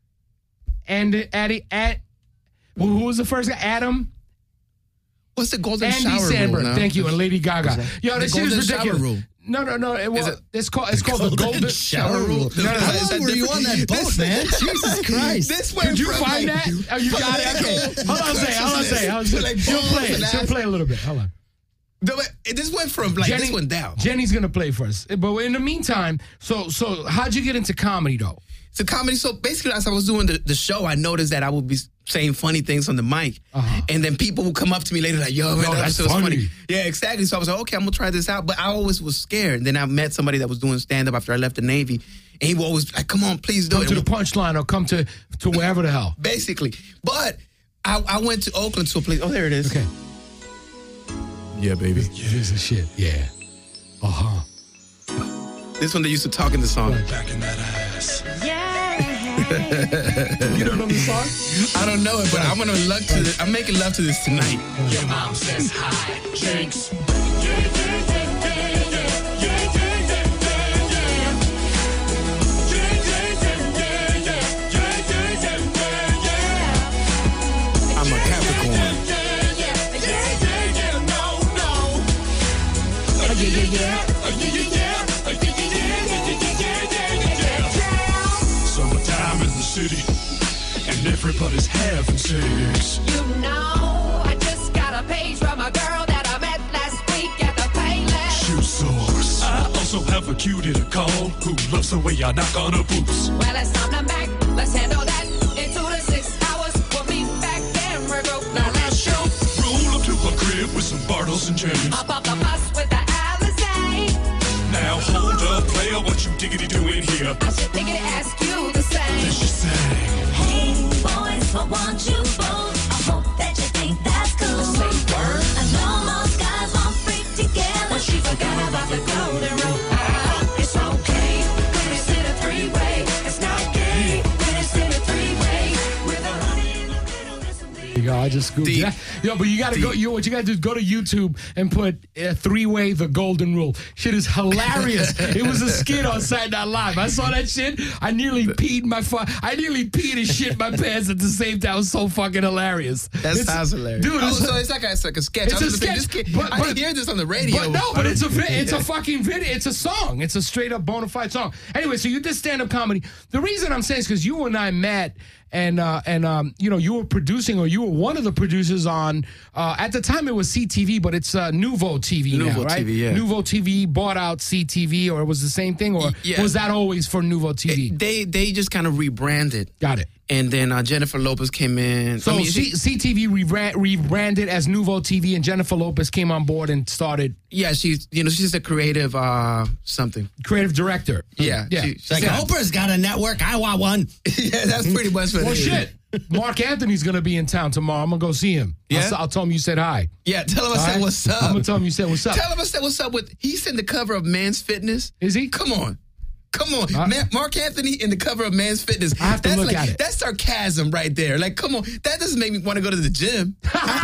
And Addy, Ad, who who was the first guy? Adam. What's the golden Andy shower Sandberg, rule now? thank you, and Lady Gaga. Yo, The this shit is golden shower ridiculous. rule. No, no, no. It, well, it- it's called it's called the golden shower rule. No, no, no, How is that long were you different? on that boat, man? Jesus Christ. This went Did you from, find like, that? Oh, you got it. Okay, hold on, a second. Hold on, a second. Hold on, a second. Like She'll balls play it. and She'll ass. play a little bit. Hold on. The way- This went from like this went down. Jenny's gonna play for us. But in the meantime, so so how'd you get into comedy though? So comedy. So basically, as I was doing the, the show, I noticed that I would be saying funny things on the mic, Uh-huh. and then people would come up to me later like, "Yo, man, Yo, that that's episode was funny." funny. Yeah, exactly. So I was like, "Okay, I'm gonna try this out." But I always was scared. And then I met somebody that was doing stand up after I left the Navy, and he would always be like, "Come on, please do Come it." to the And punchline or come to to wherever the hell. basically, but I, I went to Oakland to a place. Oh, there it is. Okay. Yeah, baby. This is shit. Yeah. Uh huh. This one they used to talk in the song. Back in that ass. You don't know the song? I don't know it, but I'm gonna love to this. I'm making love to this tonight. Your mom says hi, Jinx. I'm a Capricorn. Summertime in the city, and everybody's having sex. You know, I just got a page from a girl that I met last week at the Payless. Shoe source. I also have a cutie to call who loves the way I knock on her boots. Well, it's time to back. Let's handle that in two to six hours. We'll be back and regroup. Now let's shoot. Roll up to her crib with some Bartles and James. Up off the bus with the Alizé. Now hold up, player, what you diggity doing here? I should think it ask you the same. Then she sang. Hey, boys, I want you both. I hope that you think that's cool. Say word. I know most guys want freak together. Well, she forgot about the golden rule. Ah, it's okay when it's in a three-way. It's not gay when it's in a three-way. With a honey in the middle, there's some You go, I just Googled Deep. that. Yo, but you gotta go. You what you gotta do is go to YouTube and put uh, three-way the golden rule. Shit is hilarious. It was a skit on Saturday Night Live. I saw that shit. I nearly peed my fu- I nearly peed and shit my pants at the same time. It was so fucking hilarious. That It's- sounds hilarious. dude. Oh, It's, so it's like a, it's like a sketch. It's I was a gonna say, sketch, this kid- but- I but- didn't hear this on the radio. But no, but it's a vi- it's a fucking video. It's a song. It's a straight up bona fide song. Anyway, so you did stand up comedy. The reason I'm saying is because you and I met, and uh, and um, you know, you were producing, or you were one of the producers on. Uh, at the time, it was C T V, but it's uh, Nouveau T V now, Nouveau right? T V, yeah. Nouveau T V bought out C T V, or it was the same thing, or Yeah. was that always for Nouveau T V? They they just kind of rebranded. Got it. And then uh, Jennifer Lopez came in. So I mean, C- she- CTV rebra- rebranded as Nouveau T V, and Jennifer Lopez came on board and started yeah, she's you know she's a creative uh, something. creative director. Yeah, yeah. she- It's like, Yeah. Oprah's got a network. I want one. yeah, that's pretty much what Well, it is. shit. Mark Anthony's going to be in town tomorrow. I'm going to go see him. Yeah? I'll, I'll tell him you said hi. Yeah, tell him I All said right? what's up. I'm going to tell him you said what's up. Tell him I said what's up with. He's in the cover of Man's Fitness. Is he? Come on. Come on. Uh, Man, Mark Anthony in the cover of Man's Fitness. I have to that's look like, at it. That's sarcasm right there. Like, come on. That doesn't make me want to go to the gym.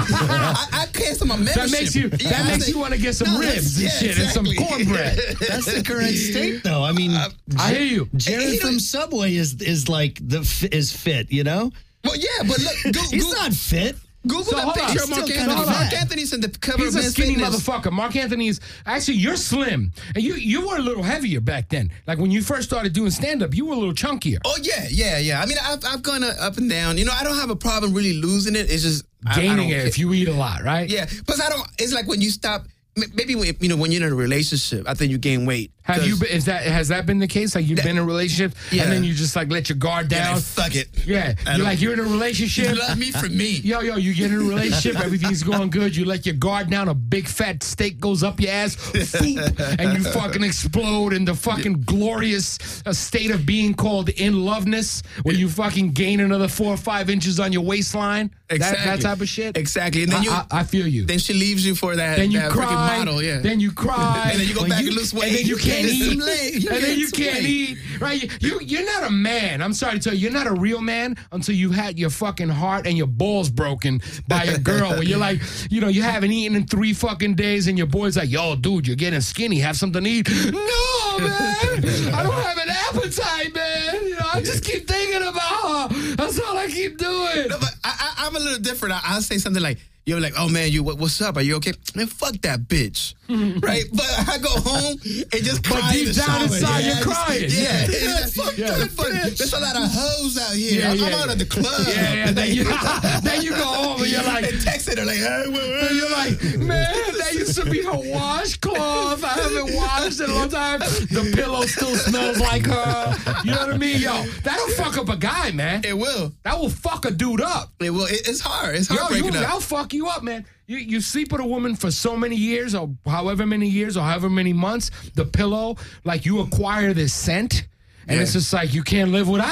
I, I, I cancel my membership. That makes you Yeah, that I makes say- you want to get some No, that's- ribs and yeah, shit exactly. and some cornbread. That's the current state, though. I mean, I hear you. Jared He from don't- Subway is is like the fi- is fit. You know, Well, yeah, but look, go, he's go, not fit. Google So that hold on. picture He's of Mark still Anthony. kinda Mark fat. Anthony's in the cover He's of a Man's skinny Fitness. motherfucker. Mark Anthony is actually you're slim, and you you were a little heavier back then. Like when you first started doing stand up, you were a little chunkier. Oh yeah, yeah, yeah. I mean, I've I've gone uh, up and down. You know, I don't have a problem really losing it. It's just I- I Gaining don't it ca- if you eat a lot, right? Yeah, plus I don't. It's like when you stop. m- Maybe when, you know when you're in a relationship, I think you gain weight. Have you 'Cause- been, is that has that been the case? Like you've That- been in a relationship Yeah. and then you just like let your guard Yeah, down. like, fuck it. Yeah, I you're don't- like you're in a relationship. You love me for me. Yo, yo, you get in a relationship, everything's going good. You let your guard down, a big fat steak goes up your ass, foop, and you fucking explode in the fucking glorious uh, state of being called in loveness, where you fucking gain another four or five inches on your waistline. Exactly. That, that type of shit. Exactly. And then I, you, I, I feel you. then she leaves you for that. Then you that cry. freaking model. Yeah. Then you cry. And then you go When back and lose weight. And then you can't gain some eat. weight. And You then gain you some can't weight. eat. Right? You, you you're not a man. I'm sorry to tell you, you're not a real man until you had your fucking heart and your balls broken by a girl. Where you're like, you know, you haven't eaten in three fucking days, and your boy's like, yo, dude, you're getting skinny. Have something to eat. No, man. I don't have an appetite, man. You know, I just keep thinking about her. That's all I keep doing. No, but I, I, I'm a little different. I, I'll say something like, you're like, oh man, you what, what's up? Are you okay? Man, fuck that bitch, right? But I go home and just But cry deep in the down shower. inside, yeah, you're I just- crying. Yeah, Yeah. yeah. Fuck Yeah. that bitch. There's a lot of hoes out here. Yeah, I'm, yeah, I'm out yeah. at the club. Yeah, yeah. Then you, then you go home and you're like, and texting her like, hey, wait, wait. and you're like, man, that used to be her washcloth. I haven't washed in a long time. The pillow still smells like her. You know what I mean? Yo, that'll fuck up a guy, man. It will. That will fuck a dude up. It will. It, it's hard. It's Yo, hard you, breaking up. that'll fuck you up, man. You you sleep with a woman for so many years, or however many years, or however many months. The pillow, like you acquire this scent, and Yeah. it's just like you can't live without it.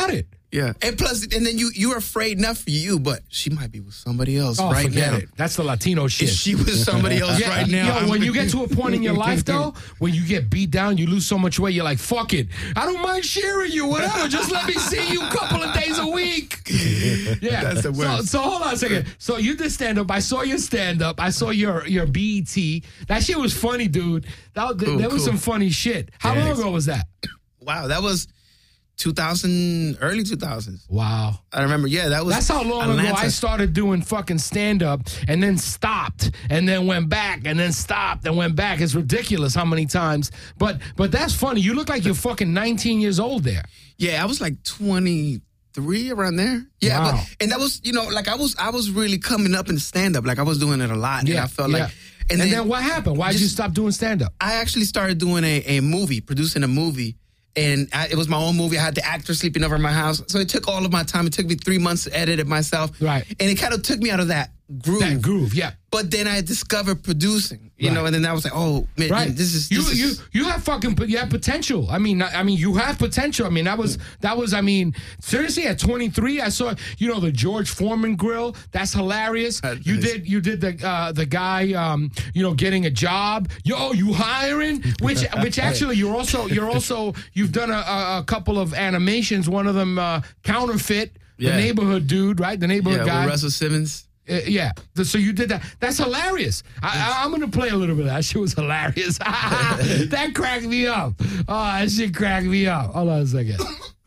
Yeah, and plus, and then you you're afraid not for you, but she might be with somebody else Oh, right forget now. it. That's the Latino shit. If she was somebody else Yeah, right now, yo, I'm- when you get to a point in your life, though, when you get beat down, you lose so much weight, you're like, fuck it. I don't mind sharing you, whatever. Just let me see you a couple of days a week. Yeah. That's the So, worst. so hold on a second. So you did stand up. I saw your stand up. I saw your your B E T. That shit was funny, dude. That, Cool, there was cool. some funny shit. How Yeah. long ago was that? wow, that was two thousand, early two thousands. Wow. I remember. Yeah, that was. That's how long Atlanta. ago I started doing fucking stand up and then stopped and then went back and then stopped and went back. It's ridiculous how many times. But but that's funny. You look like you're fucking nineteen years old there. Yeah, I was like twenty-three around there. Yeah, Wow. but and that was, you know, like I was I was really coming up in stand up. Like I was doing it a lot. and I felt yeah. like And, then, what happened? Why did you just- stop doing stand up? I actually started doing a, a movie, producing a movie. And I, it was my own movie. I had the actor sleeping over at my house. So it took all of my time. It took me three months to edit it myself. Right. And it kind of took me out of that groove. That groove, yeah. But then I discovered producing, you Right. know, and then I was like, oh, man, Right. this is. you This you is you have fucking you have potential. I mean I mean you have potential. I mean that was that was I mean seriously at twenty-three I saw you know the George Foreman grill. That's hilarious. That's You nice. did you did the uh, the guy um you know getting a job. Yo, you hiring? Which which actually you're also you're also you've done a, a, a couple of animations. One of them uh, Counterfeit, Yeah. the neighborhood dude, right? The neighborhood yeah, guy. with Russell Simmons. Uh, yeah, The- so you did that. That's hilarious. I, I, I'm gonna play a little bit of that. Shit was hilarious. That cracked me up. Oh, that shit cracked me up. Hold on a second.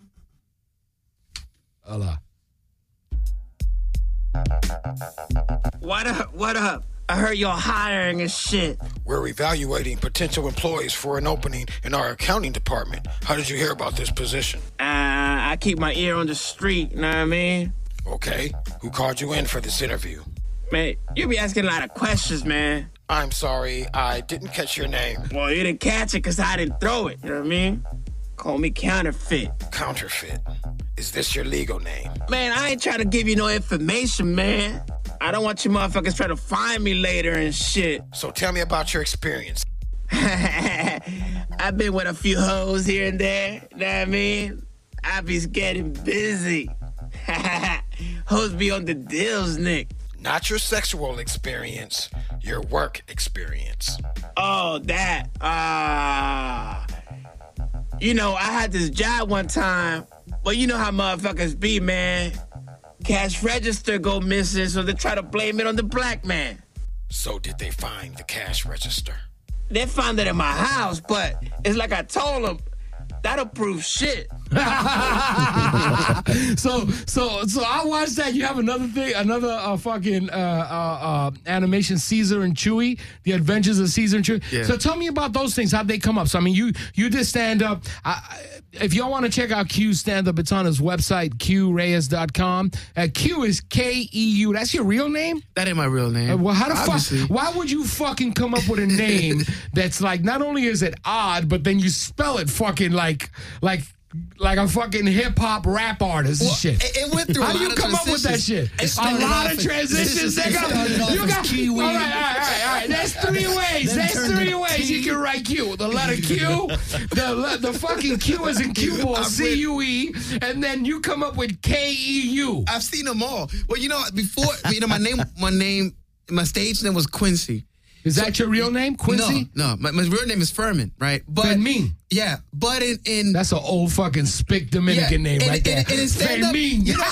Hold on. What up? What up? I heard you're hiring and shit. We're evaluating potential employees for an opening in our accounting department. How did you hear about this position? Uh, I keep my ear on the street, you know what I mean? Okay, who called you in for this interview? Man, you be asking a lot of questions, man. I'm sorry, I didn't catch your name. Well, you didn't catch it because I didn't throw it, you know what I mean? Call me Counterfeit. Counterfeit. Is this your legal name? Man, I ain't trying to give you no information, man. I don't want you motherfuckers trying to find me later and shit. So tell me about your experience. I've been with a few hoes here and there, you know what I mean? I be getting busy. Hoes be on the deals, Nick. Not your sexual experience, your work experience. Oh, that. Ah. You know, I had this job one time, but you know how motherfuckers be, man. Cash register go missing, so they try to blame it on the black man. So did they find the cash register? They found it in my house, but it's like I told them, that'll prove shit. so so so I watched that. You have another thing, another uh, fucking uh, uh, uh, animation, Caesar and Chewie, The Adventures of Caesar and Chewie. Yeah. So tell me about those things. How'd they come up? So I mean, you you did stand up. I, I- if y'all want to check out Q's stand up, it's on his website, q reyes dot com. Uh, Q is K E U. That's your real name? That ain't my real name. Uh, well, how the Obviously. fuck? Why would you fucking come up with a name that's like not only is it odd, but then you spell it fucking like like like a fucking hip hop rap artist and Well, shit. it- it went through a How do lot you of come up with that transitions. shit? It A started lot off of as- transitions. it They got, started off you as got, Kiwi. all right, all right, all right, all right. There's three ways. Then There's turned three to ways T. you can write Q. The letter Q, the le- the fucking Q is in cue ball, I C U E, and then you come up with K E U. I've seen them all. Well, you know, before, you know, my name, my name, my stage name was Quincy. Is that your real name, Quincy? No, no, my, my real name is Furman, right? But Fermin. yeah, but in in That's an old fucking spick Dominican Yeah, name and- right there. and- and in stand-up, Fermin. you know,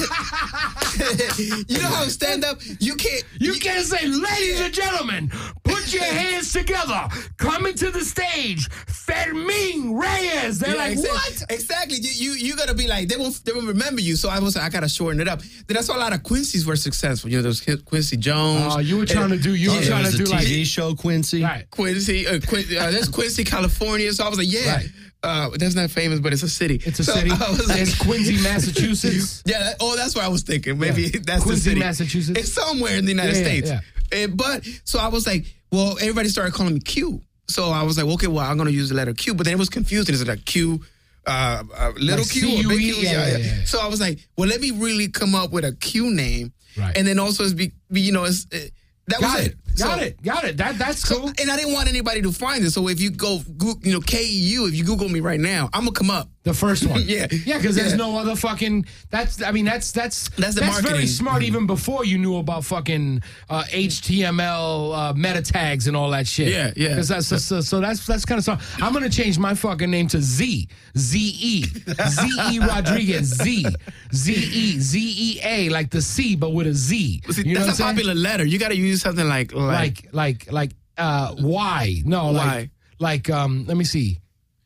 you know how stand up, you can't. You can't say, ladies and gentlemen, put your hands together. Coming to the stage, Fermin Reyes. They're Yeah, like, exactly, what? Exactly. You, you you gotta be like they won't they won't remember you. So I was like, I gotta shorten it up. Then I saw a lot of Quincy's were successful. You know, there was Quincy Jones. Oh, you were trying to do, you were There trying was to a do T like, V show, Quincy. right. Quincy, uh, Quin- uh, there's Quincy, California. So I was like, yeah, Right. uh, that's not famous, but it's a city. It's a So city. I was like- It's Quincy, Massachusetts. Yeah, that, oh, that's what I was thinking. Maybe Yeah. that's Quincy, the city. Massachusetts. It's somewhere in the United Yeah, yeah, States. yeah. Eh, but so I was like, well, everybody started calling me Q. So I was like, okay, well, I'm gonna use the letter Q. But then it was confusing. Is it like Q, uh, uh, little Like Q or big C U E? Q? Yeah, yeah, yeah. So I was like, well, let me really come up with a Q name, Right. and then also it's be, be you know, it's, uh, that Got was it. it. Got So- it. Got it. That That's So, cool. and I didn't want anybody to find it. So if you go, Goo- you know, K E U, if you Google me right now, I'm gonna come up. The first one. Yeah. Yeah, because there's Yeah. no other fucking. That's. I mean, that's that's That's the very marketing. smart. Even before you knew about fucking uh, H T M L uh, meta tags and all that shit. Yeah, yeah. 'Cause that's so, so that's that's kind of smart. I'm gonna change my fucking name to Z Z E Z E Rodriguez Z Z E Z E A like the C but with a Z. See, You know that's what a I'm saying? popular letter. You got to use something like like, Like like like uh Y. No, like Y. like um. Let me see.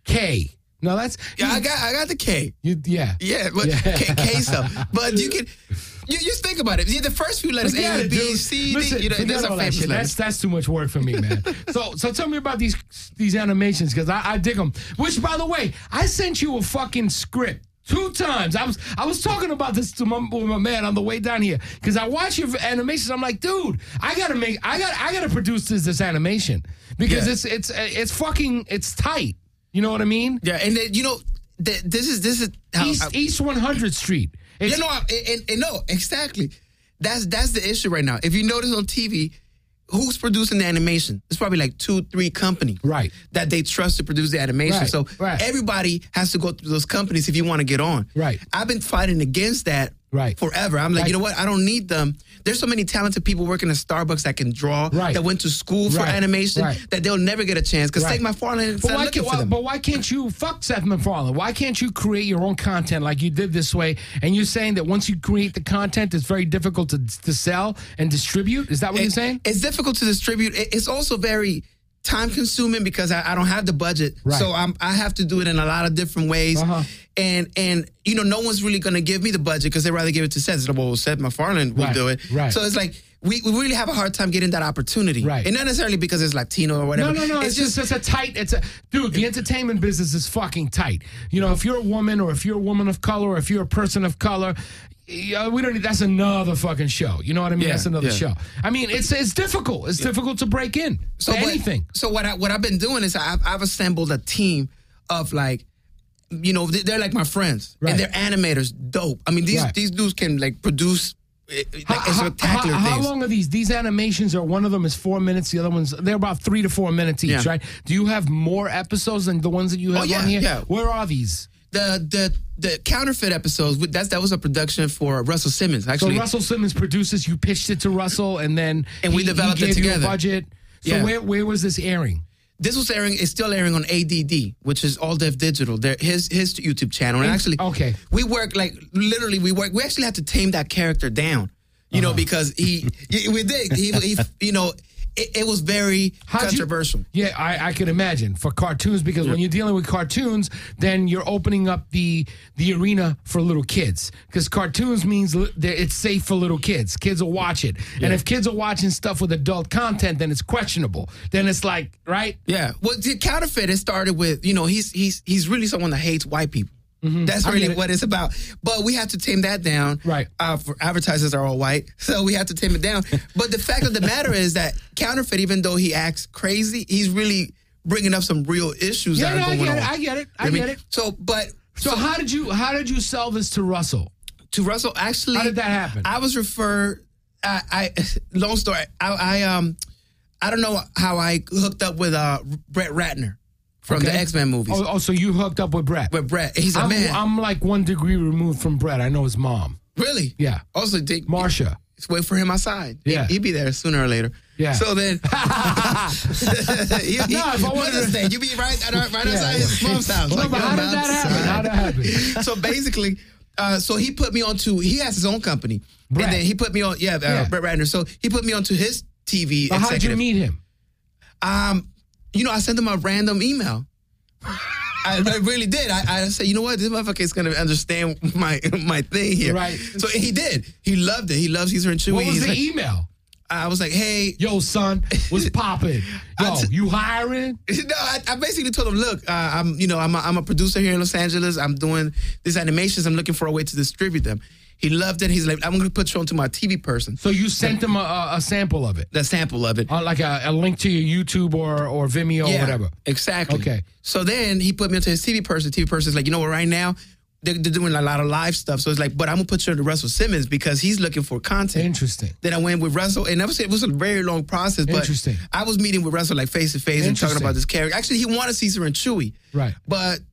K. No, that's yeah. I got I got the K. you. Yeah. Yeah, but Yeah. K, queso. But you can you just think about it. Yeah, the first few letters Forget A, it, B, dude. C, D. Listen, You know, forget those are all that famous shit. letters. That's that's too much work for me, man. so so tell me about these these animations because I, I dig them. Which, by the way, I sent you a fucking script. Two times. I was I was talking about this to my, with my man on the way down here because I watch your animations. I'm like, dude, I gotta make I got I gotta produce this this animation because Yeah. it's it's it's fucking it's tight. You know what I mean? Yeah, and then, you know, th- this is this is how East I- East one hundredth Street. It's, you know, I- and, and no, exactly. That's that's the issue right now. If you notice on T V, who's producing the animation? It's probably like two, three companies, Right. that they trust to produce the animation. Right, So right. everybody has to go through those companies if you want to get on. Right. I've been fighting against that. Right. Forever. I'm like, Like- you know what? I don't need them. There's so many talented people working at Starbucks that can draw, Right. that went to school for Right, animation, right. that they'll never get a chance. Because Right. Seth MacFarlane But said why, looking can't, for why, them. but why can't you fuck Seth MacFarlane? Why can't you create your own content like you did this way? And you're saying that once you create the content, it's very difficult to to sell and distribute. Is that what It- you're saying? It's difficult to distribute. It- It's also very time consuming because I, I don't have the budget. Right. So I'm, I have to do it in a lot of different ways. Uh-huh. And, and you know, no one's really going to give me the budget because they rather give it to Seth. So, well, Seth MacFarlane will Right, do it. right. So it's like, we, we really have a hard time getting that opportunity. Right. And not necessarily because it's Latino or whatever. No, no, no. It's, just, it's a tight. It's a dude. The entertainment business is fucking tight. You know, if you're a woman or if you're a woman of color or if you're a person of color, yeah, we don't need. That's another fucking show. You know what I mean? Yeah, that's another yeah. show. I mean, it's it's difficult. It's difficult to break in. So what- anything. So what I what I've been doing is I've, I've assembled a team of like, you know, they- they're like my friends Right. and they're animators, dope. I mean, these Right. these dudes can like produce eh, like How, spectacular how- how things. long are these? These animations are one of them is four minutes. The other ones they're about three to four minutes each, Yeah. right? Do you have more episodes than the ones that you have Oh, yeah, on here? yeah. Where are these? The the the counterfeit episodes. That's that was a production for Russell Simmons. So Actually, Russell Simmons produces. You pitched it to Russell, and then And we he- developed he it gave you a together. budget. So Yeah. where where was this airing? this was airing. It's still airing on A D D, which is All Deaf Digital. There, his his YouTube channel. And And- actually, okay. we work like literally. We work. We actually had to tame that character down. You Uh-huh. know, because he, he we did. He, he you know, it, it was very How'd you- controversial. Yeah, I, I can imagine for cartoons because when you're dealing with cartoons, then you're opening up the the arena for little kids because cartoons means li- that it's safe for little kids. Kids will watch it, and if kids are watching stuff with adult content, then it's questionable. Then it's like, right? Yeah. Well, the counterfeit, it started with, you know, he's he's he's really someone that hates white people. That's I really get it. what it's about. But we have to tame that down. Right. Uh, for advertisers are all white, so we have to tame it down. But the fact of the matter is that counterfeit, even though he acts crazy, he's really bringing up some real issues Yeah, that no, are I going get on. it. I get it. I You know what get it. So, but So how did you how did you sell this to Russell? to Russell, actually, How did that happen? I was referred. I, I long story. I, I um, I don't know how I hooked up with uh Brett Ratner from the Okay. X Men movies. Oh, oh, so you hooked up with Brett? With Brett, he's a I'm, man. I'm like one degree removed from Brett. I know his mom. Really? Yeah. Also, Dick, Marsha. Just wait for him outside. Yeah. He, he'd be there sooner or later. Yeah. So then, he, he, No, if I wanted Mother's to- Day, you be right, right Yeah. outside his mom's house. No, Like, but how I'm did that happen? outside. How did that happen? So basically, uh, so he put me onto. He has his own company, Brett. and then he put me on. Yeah, uh, Yeah. Brett Ratner. So he put me onto his T V But how did you executive. meet him? Um, you know, I sent him a random email. I, I really did. I, I said, you know what, this motherfucker is gonna understand my my thing here. Right. So he did. He loved it. He loves Caesar and Chewy. What was He's the like- email? I was like, hey, Yo, son, what's popping? Yo, I t- you hiring? no, I, I basically told him, look, uh, I'm, you know, I'm a, I'm a producer here in Los Angeles. I'm doing these animations. I'm looking for a way to distribute them. He loved it. He's like, I'm going to put you onto my T V person. So you sent him a, a, a sample of it, The sample of it. uh, like a, a link to your YouTube or or Vimeo or whatever. Exactly. Okay. So then he put me onto his T V person. T V person's like, you know what, right now, they're, they're doing a lot of live stuff. So it's like, but I'm going to put you into Russell Simmons because he's looking for content. Interesting. Then I went with Russell, and that was, it was a very long process. But Interesting. I was meeting with Russell like face to face and talking Interesting. about this character. Actually, he wanted Caesar and Chewy. Right. But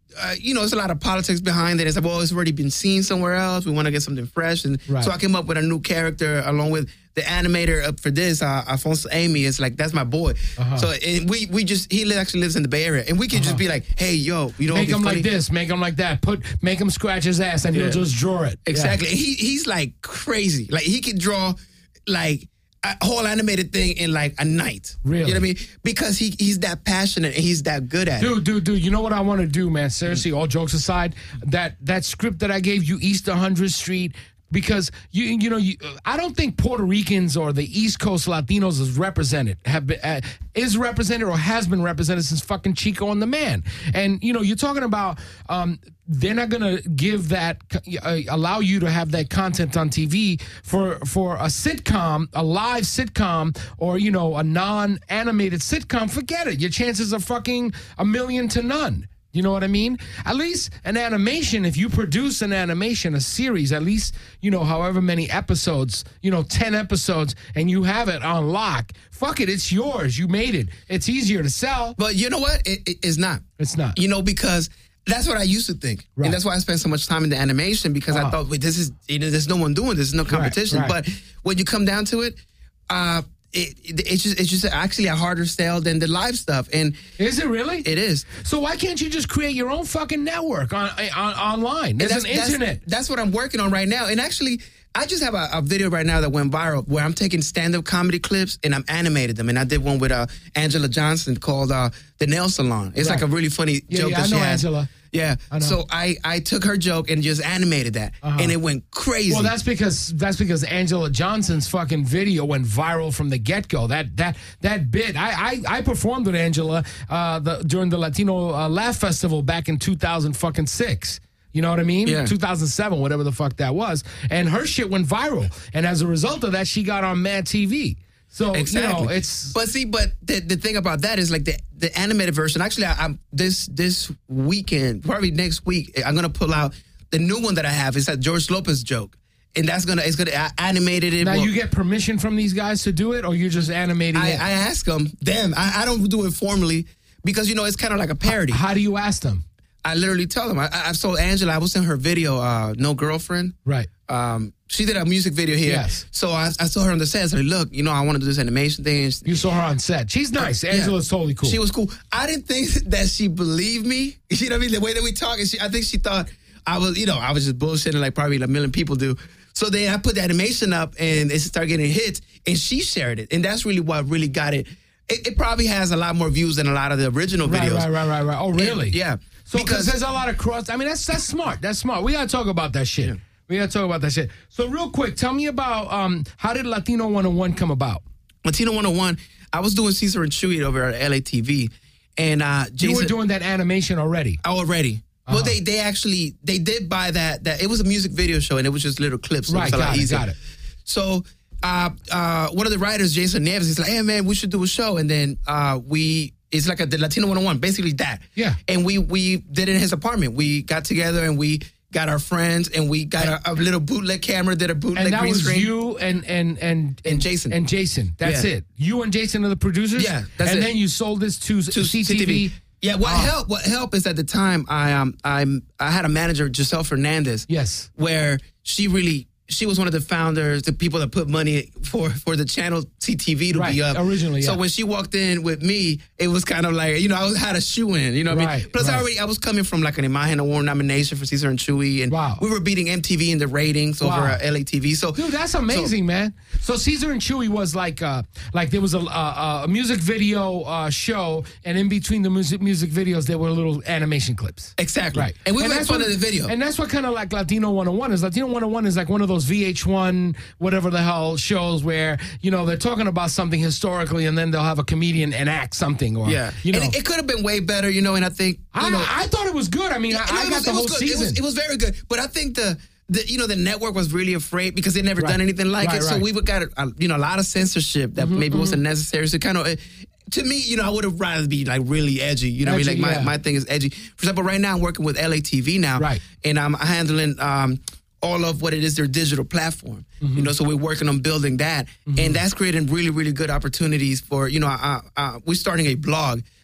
uh, you know, there's a lot of politics behind it. It's like, well, it's already been seen somewhere else. We want to get something fresh. And Right. so I came up with a new character along with the animator up for this, uh, Alfonso Amy. It's like, that's my boy. Uh-huh. So and we we just, he li- actually lives in the Bay Area. And we could just be like, hey, yo, you know, Make it'd be him funny. like this, make him like that. Put, make him scratch his ass, and he'll Yeah. just draw it. Exactly. He He's like crazy. Like he could draw like a whole animated thing in like a night. Really? You know what I mean? Because he he's that passionate and he's that good at it. Dude, dude, dude, you know what I want to do, man? Seriously, all jokes aside, that that script that I gave you, East one hundredth Street, because you you know, you, I don't think Puerto Ricans or the East Coast Latinos is represented, have been, uh, is represented or has been represented since fucking Chico and the Man. And you know, you're talking about um, they're not gonna give that, uh, allow you to have that content on T V for for a sitcom, a live sitcom, or you know, a non-animated sitcom. Forget it. Your chances are fucking a million to none. You know what I mean? At least an animation, if you produce an animation, a series, at least, you know, however many episodes, you know, ten episodes, and you have it on lock, fuck it, it's yours. You made it. It's easier to sell. But you know what? It, it, it's not. It's not. You know, because that's what I used to think. Right. And that's why I spent so much time in the animation, because I Uh-huh. thought, wait, this is, you know, there's no one doing this. There's no competition. right. But when you come down to it, uh, it, it, it's just it's just actually a harder sell than the live stuff. And Is it really? it is. So why can't you just create your own fucking network on, on online? There's And an internet. That's, that's what I'm working on right now. And actually, I just have a, a video right now that went viral where I'm taking stand-up comedy clips and I'm animated them. And I did one with uh, Angela Johnson called uh, The Nail Salon. It's Right. like a really funny Yeah, joke yeah, that I she know has. Angela. Yeah. I know. So I, I took her joke and just animated that. Uh-huh. And it went crazy. Well, that's because that's because Angela Johnson's fucking video went viral from the get go. That that that bit, I I, I performed with Angela uh, the, during the Latino uh, Laugh Festival back in two thousand fucking six. You know what I mean? Yeah. two thousand seven, whatever the fuck that was, and her shit went viral. And as a result of that, she got on Mad T V. So Exactly. you know, it's But see, but the, the thing about that is like the, the animated version. Actually, I, I'm this this weekend, probably next week, I'm gonna pull out the new one that I have. It's that George Lopez joke, and that's gonna it's gonna I animated it. now well, you get permission from these guys to do it, or you're just animating I, it. I ask them, them. I, I don't do it formally because you know it's kind of like a parody. How do you ask them? I literally tell them. I, I- I've told Angela. I was in her video, uh, No Girlfriend. Right. Um, she did a music video here. Yes. So I, I saw her on the set. I said, look, you know, I want to do this animation thing. And You saw her on set. She's nice. Yeah. Angela's totally cool. She was cool. I didn't think that she believed me. You know what I mean? The way that we talk, and she, I think she thought I was, you know, I was just bullshitting like probably a million people do. So then I put the animation up, and it started getting hits, and she shared it, and that's really what really got it. It, it probably has a lot more views than a lot of the original Right, videos. right, right, right, right. Oh, really? And, yeah. So because there's a lot of cross. I mean, that's that's smart. That's smart. We gotta talk about that shit. We gotta talk about that shit. So real quick, tell me about um how did Latino one oh one come about? Latino one oh one, I was doing Caesar and Chewy over at L A T V, and uh, Jason, You were doing that animation already. already. Well, they they actually they did buy that that it was a music video show, and it was just little clips. So Right, it was a lot got it, easier. got it. So uh, uh, one of the writers, Jason Neves, he's like, "Hey man, we should do a show," and then uh, we. It's like a the Latino one oh one, basically that. Yeah. And we we did it in his apartment. We got together and we got our friends and we got a, a little bootleg camera, did a bootleg And that green was screen. you and and and And Jason. and Jason. That's Yeah. it. You and Jason are the producers. Yeah, that's and it. then you sold this to, to C T V. Yeah, what Ah. helped? What helped is at the time I um I'm I had a manager, Giselle Fernandez. Yes. Where she really she was one of the founders, the people that put money for for the channel C T V to Right, be up originally, So yeah. when she walked in with me, it was kind of like you know I had a shoe in. You know what I mean? Right, Plus I right. already I was coming from like an Imagen Award nomination for Caesar and Chewy, and Wow. we were beating M T V in the ratings over Wow. at L A T V. So Dude, that's amazing, man. So Caesar and Chewy was like, uh, like there was a, a, a music video uh, show, and in between the music music videos, there were little animation clips. exactly, Right. and we made that's fun what- of the video. And that's what kind of like Latino one oh one is. Latino one oh one is like one of those V H one, whatever the hell shows where, you know, they're talking about something historically and then they'll have a comedian enact something or, yeah, you know. and it, it could have been way better, you know. And I think you I, know, I thought it was good. I mean, I, No, I it got was- the it whole was good. It season. was, it was very good, but I think the, the you know the network was really afraid because they never Right. done anything like Right, it. So right. we would got a, you know a lot of censorship that Mm-hmm, maybe wasn't necessary. So kind of. Uh, to me, you know, I would have rather be like really edgy. You know what I Edgy, mean? Like yeah. my, my thing is edgy. For example, right now I'm working with L A T V now. Right. And I'm handling um, all of what it is, their digital platform. Mm-hmm. You know, so we're working on building that. And that's creating really, really good opportunities for, you know, uh, uh, we're starting a blog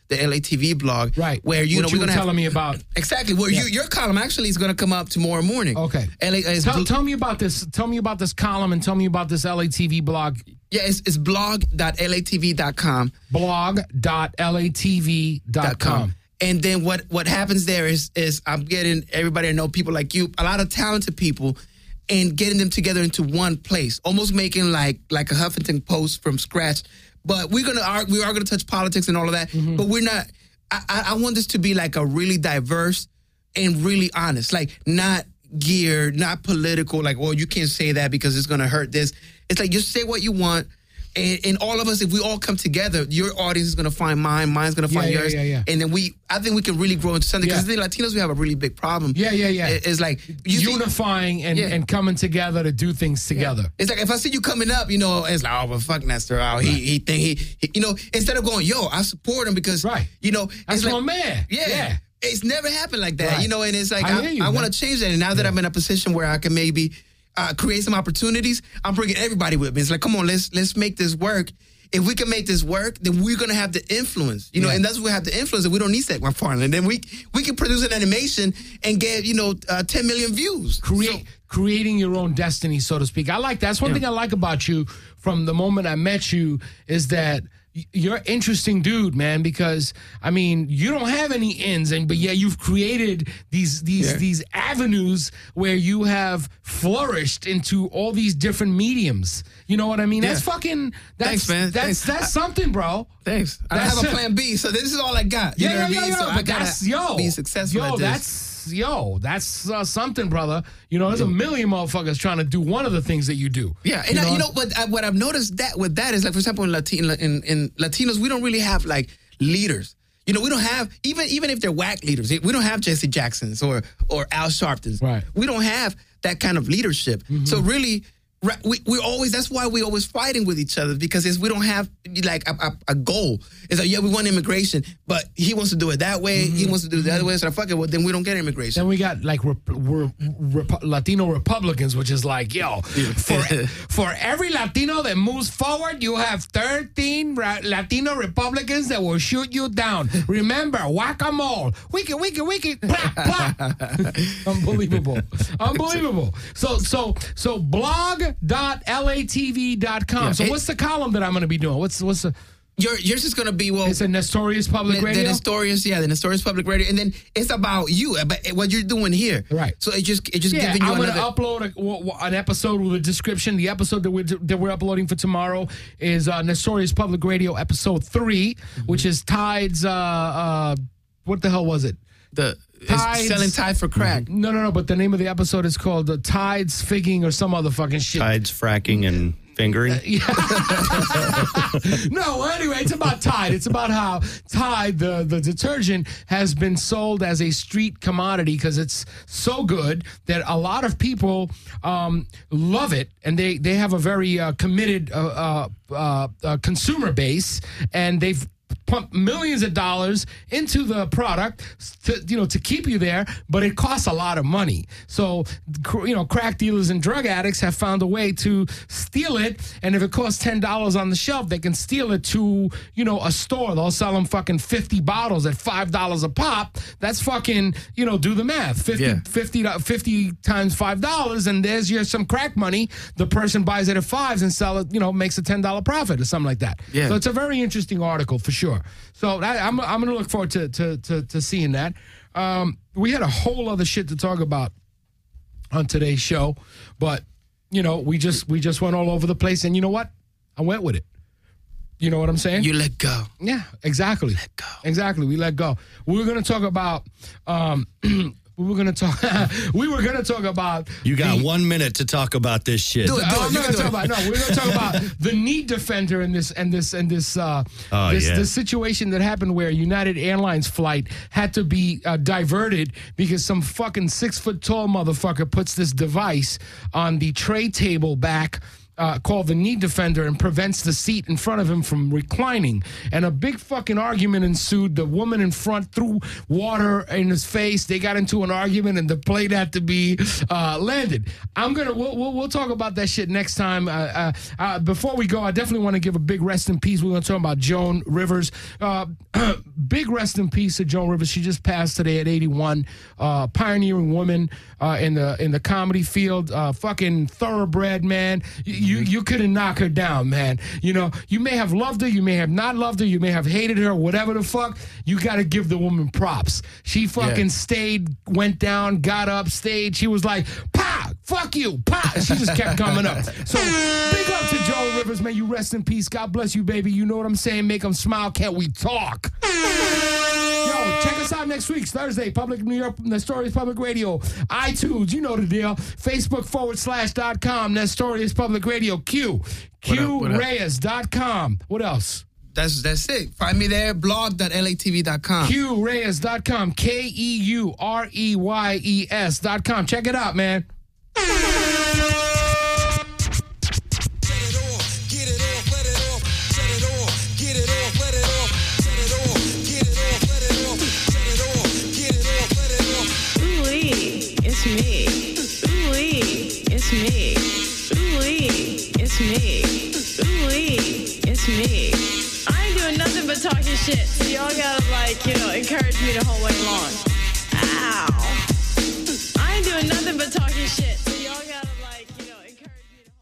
the L A T V blog, Right. where you What know you we're were gonna telling have, me about. exactly where Yeah. you, your column actually is gonna come up tomorrow morning. Okay. L A is Tell, bl- tell me about this. Tell me about this column and tell me about this L A T V blog. yeah, it's, it's blog dot L A T V dot com. blog dot L A T V dot com. And then what what happens there is is I'm getting everybody to know people like you, a lot of talented people, and getting them together into one place, almost making like like a Huffington Post from scratch. But we're gonna are, we are gonna touch politics and all of that. Mm-hmm. But we're not. I, I I want this to be like a really diverse and really honest, like not geared, not political. Like, well, you can't say that because it's gonna hurt this. It's like just say what you want. And, and all of us, if we all come together, your audience is going to find mine, mine's going to find Yeah, yeah, yours. yeah, yeah. And then we, I think we can really grow into something. Because Yeah. the Latinos, we have a really big problem. Yeah, yeah, yeah. It- It's like, you see- Unifying and, Yeah. and coming together to do things together. it's like if I see you coming up, you know, it's like, oh, well, fuck Nestor. Oh, he, he think he, he, you know, instead of going, yo, I support him because, Right. you know, That's it's like, my man. Yeah. Yeah. It's never happened like that, Right. you know, and it's like, I I, hear you, I, man. want to change that. And now that I'm in a position where I can maybe uh, create some opportunities, I'm bringing everybody with me. It's like, come on, let's let's make this work. If we can make this work, then we're gonna have the influence, you know, Yeah. and that's what we have the influence. And we don't need Zach McFarlane. Then we we can produce an animation and get, you know, uh, ten million views. Create, So- creating your own destiny, so to speak. I like that. That's one Yeah. thing I like about you from the moment I met you is that y- you're an interesting dude, man, because I mean, you don't have any ends, and but yeah, you've created these these Yeah. these avenues where you have flourished into all these different mediums. You know what I mean? Yeah. That's fucking that's Thanks, man. that's Thanks. that's something, bro. Thanks. I That's have a it. plan B, so this is all I got. You Yeah, know yeah, what I yeah, mean? yeah. So I But gotta that's yo, be successful yo, at this. that's yo, that's uh, something, brother. You know, there's a million motherfuckers trying to do one of the things that you do. Yeah, and you know, I, you know what? I, what I've noticed that with that is like, for example, in Latino in, in Latinos, we don't really have like leaders. You know, we don't have even even if they're whack leaders, we don't have Jesse Jacksons or or Al Sharptons. Right. We don't have that kind of leadership. So really. Right, we, we're always, that's why we're always fighting with each other, because it's, we don't have like a, a, a goal. It's like, yeah, we want immigration, but he wants to do it that way. He wants to do it the other way. So fuck it, well, then we don't get immigration. Then we got like rep, rep, rep, Latino Republicans, which is like, yo, for for every Latino that moves forward, you have thirteen ra- Latino Republicans that will shoot you down. Remember, whack-a-mole. Wiki, wiki, wiki. Plop, plop. Unbelievable. Unbelievable. So, so, so blog dot L A T V dot com. Yeah, So it- what's the column that I'm going to be doing? What's, what's the, Your, yours is going to be, well, it's a Nestorius Public the, Radio? the Nestorius, yeah, the Nestorius Public Radio, and then it's about you, about what you're doing here. Right. So it just it just Yeah, giving you I'm going to another. upload a, w- w- an episode with a description. The episode that we're, that we're uploading for tomorrow is uh, Nestorius Public Radio episode three, which is Tide's, uh, uh, what the hell was it? the Tides- it's selling Tide for crack. No, no, no, but the name of the episode is called uh, Tide's Figging or some other fucking shit. Tides, fracking, and fingering. No, well, anyway, it's about Tide. It's about how Tide, the, the detergent, has been sold as a street commodity because it's so good that a lot of people um, love it, and they, they have a very uh, committed uh, uh, uh, uh, consumer base, and they've pump millions of dollars into the product to, you know, to keep you there, but it costs a lot of money. So, cr- you know, crack dealers and drug addicts have found a way to steal it, and if it costs ten dollars on the shelf, they can steal it to, you know, a store. They'll sell them fucking fifty bottles at five dollars a pop. That's fucking, you know, do the math. fifty, Yeah. fifty, fifty times five dollars, and there's your some crack money. The person buys it at fives and sell it, you know, makes a ten dollars profit or something like that. Yeah. So it's a very interesting article for sure. So that, I'm I'm going to look forward to to to, to seeing that. Um, we had a whole other shit to talk about on today's show, but you know, we just we just went all over the place, and you know what? I went with it. You know what I'm saying? You let go. Yeah, exactly. Let go. Exactly. We let go. We were going to talk about. Um, we were going to talk. we were going to talk about. You got the- one minute to talk about this shit. Do it, Oh, I'm you not can gonna do talk it. about. No, we're gonna talk about the need defender in this and this and this. Uh, Oh, this, yeah. this situation that happened where United Airlines flight had to be uh, diverted because some fucking six foot tall motherfucker puts this device on the tray table back uh, called the knee defender and prevents the seat in front of him from reclining. And a big fucking argument ensued. The woman in front threw water in his face. They got into an argument, and the plane had to be uh, landed. I'm gonna we'll, we'll we'll talk about that shit next time. Uh, uh, uh, before we go, I definitely want to give a big rest in peace. We're gonna talk about Joan Rivers. Uh, big rest in peace to Joan Rivers. She just passed today at eighty-one. Uh, pioneering woman uh, in the in the comedy field. Uh, fucking thoroughbred, man. You you couldn't knock her down, man. You know, you may have loved her, you may have not loved her, you may have hated her, whatever the fuck. You got to give the woman props. She fucking Yeah. stayed, went down, got up, stayed. She was like, "Pa, fuck you, pa." And she just kept coming up. So big up to Joan Rivers, man. You rest in peace. God bless you, baby. You know what I'm saying? Make them smile. Can't we talk? Yo, check us out next week, Thursday, Public New York, Nestorius Public Radio, iTunes, you know the deal, Facebook forward slash dot com, Nestorius Public Radio, Q, What up, what up? Q Reyes dot com. What else? That's that's it. Find me there, blog dot L A T V dot com. Q Reyes dot com, K E U R E Y E S dot com. Check it out, man. Ooh-wee, it's me. Ooh-wee, it's me. Ooh-wee, it's me. Ooh-wee, it's me. I ain't doing nothing but talking shit, so y'all gotta, like, you know, encourage me the whole way along. Ow. I ain't doing nothing but talking shit.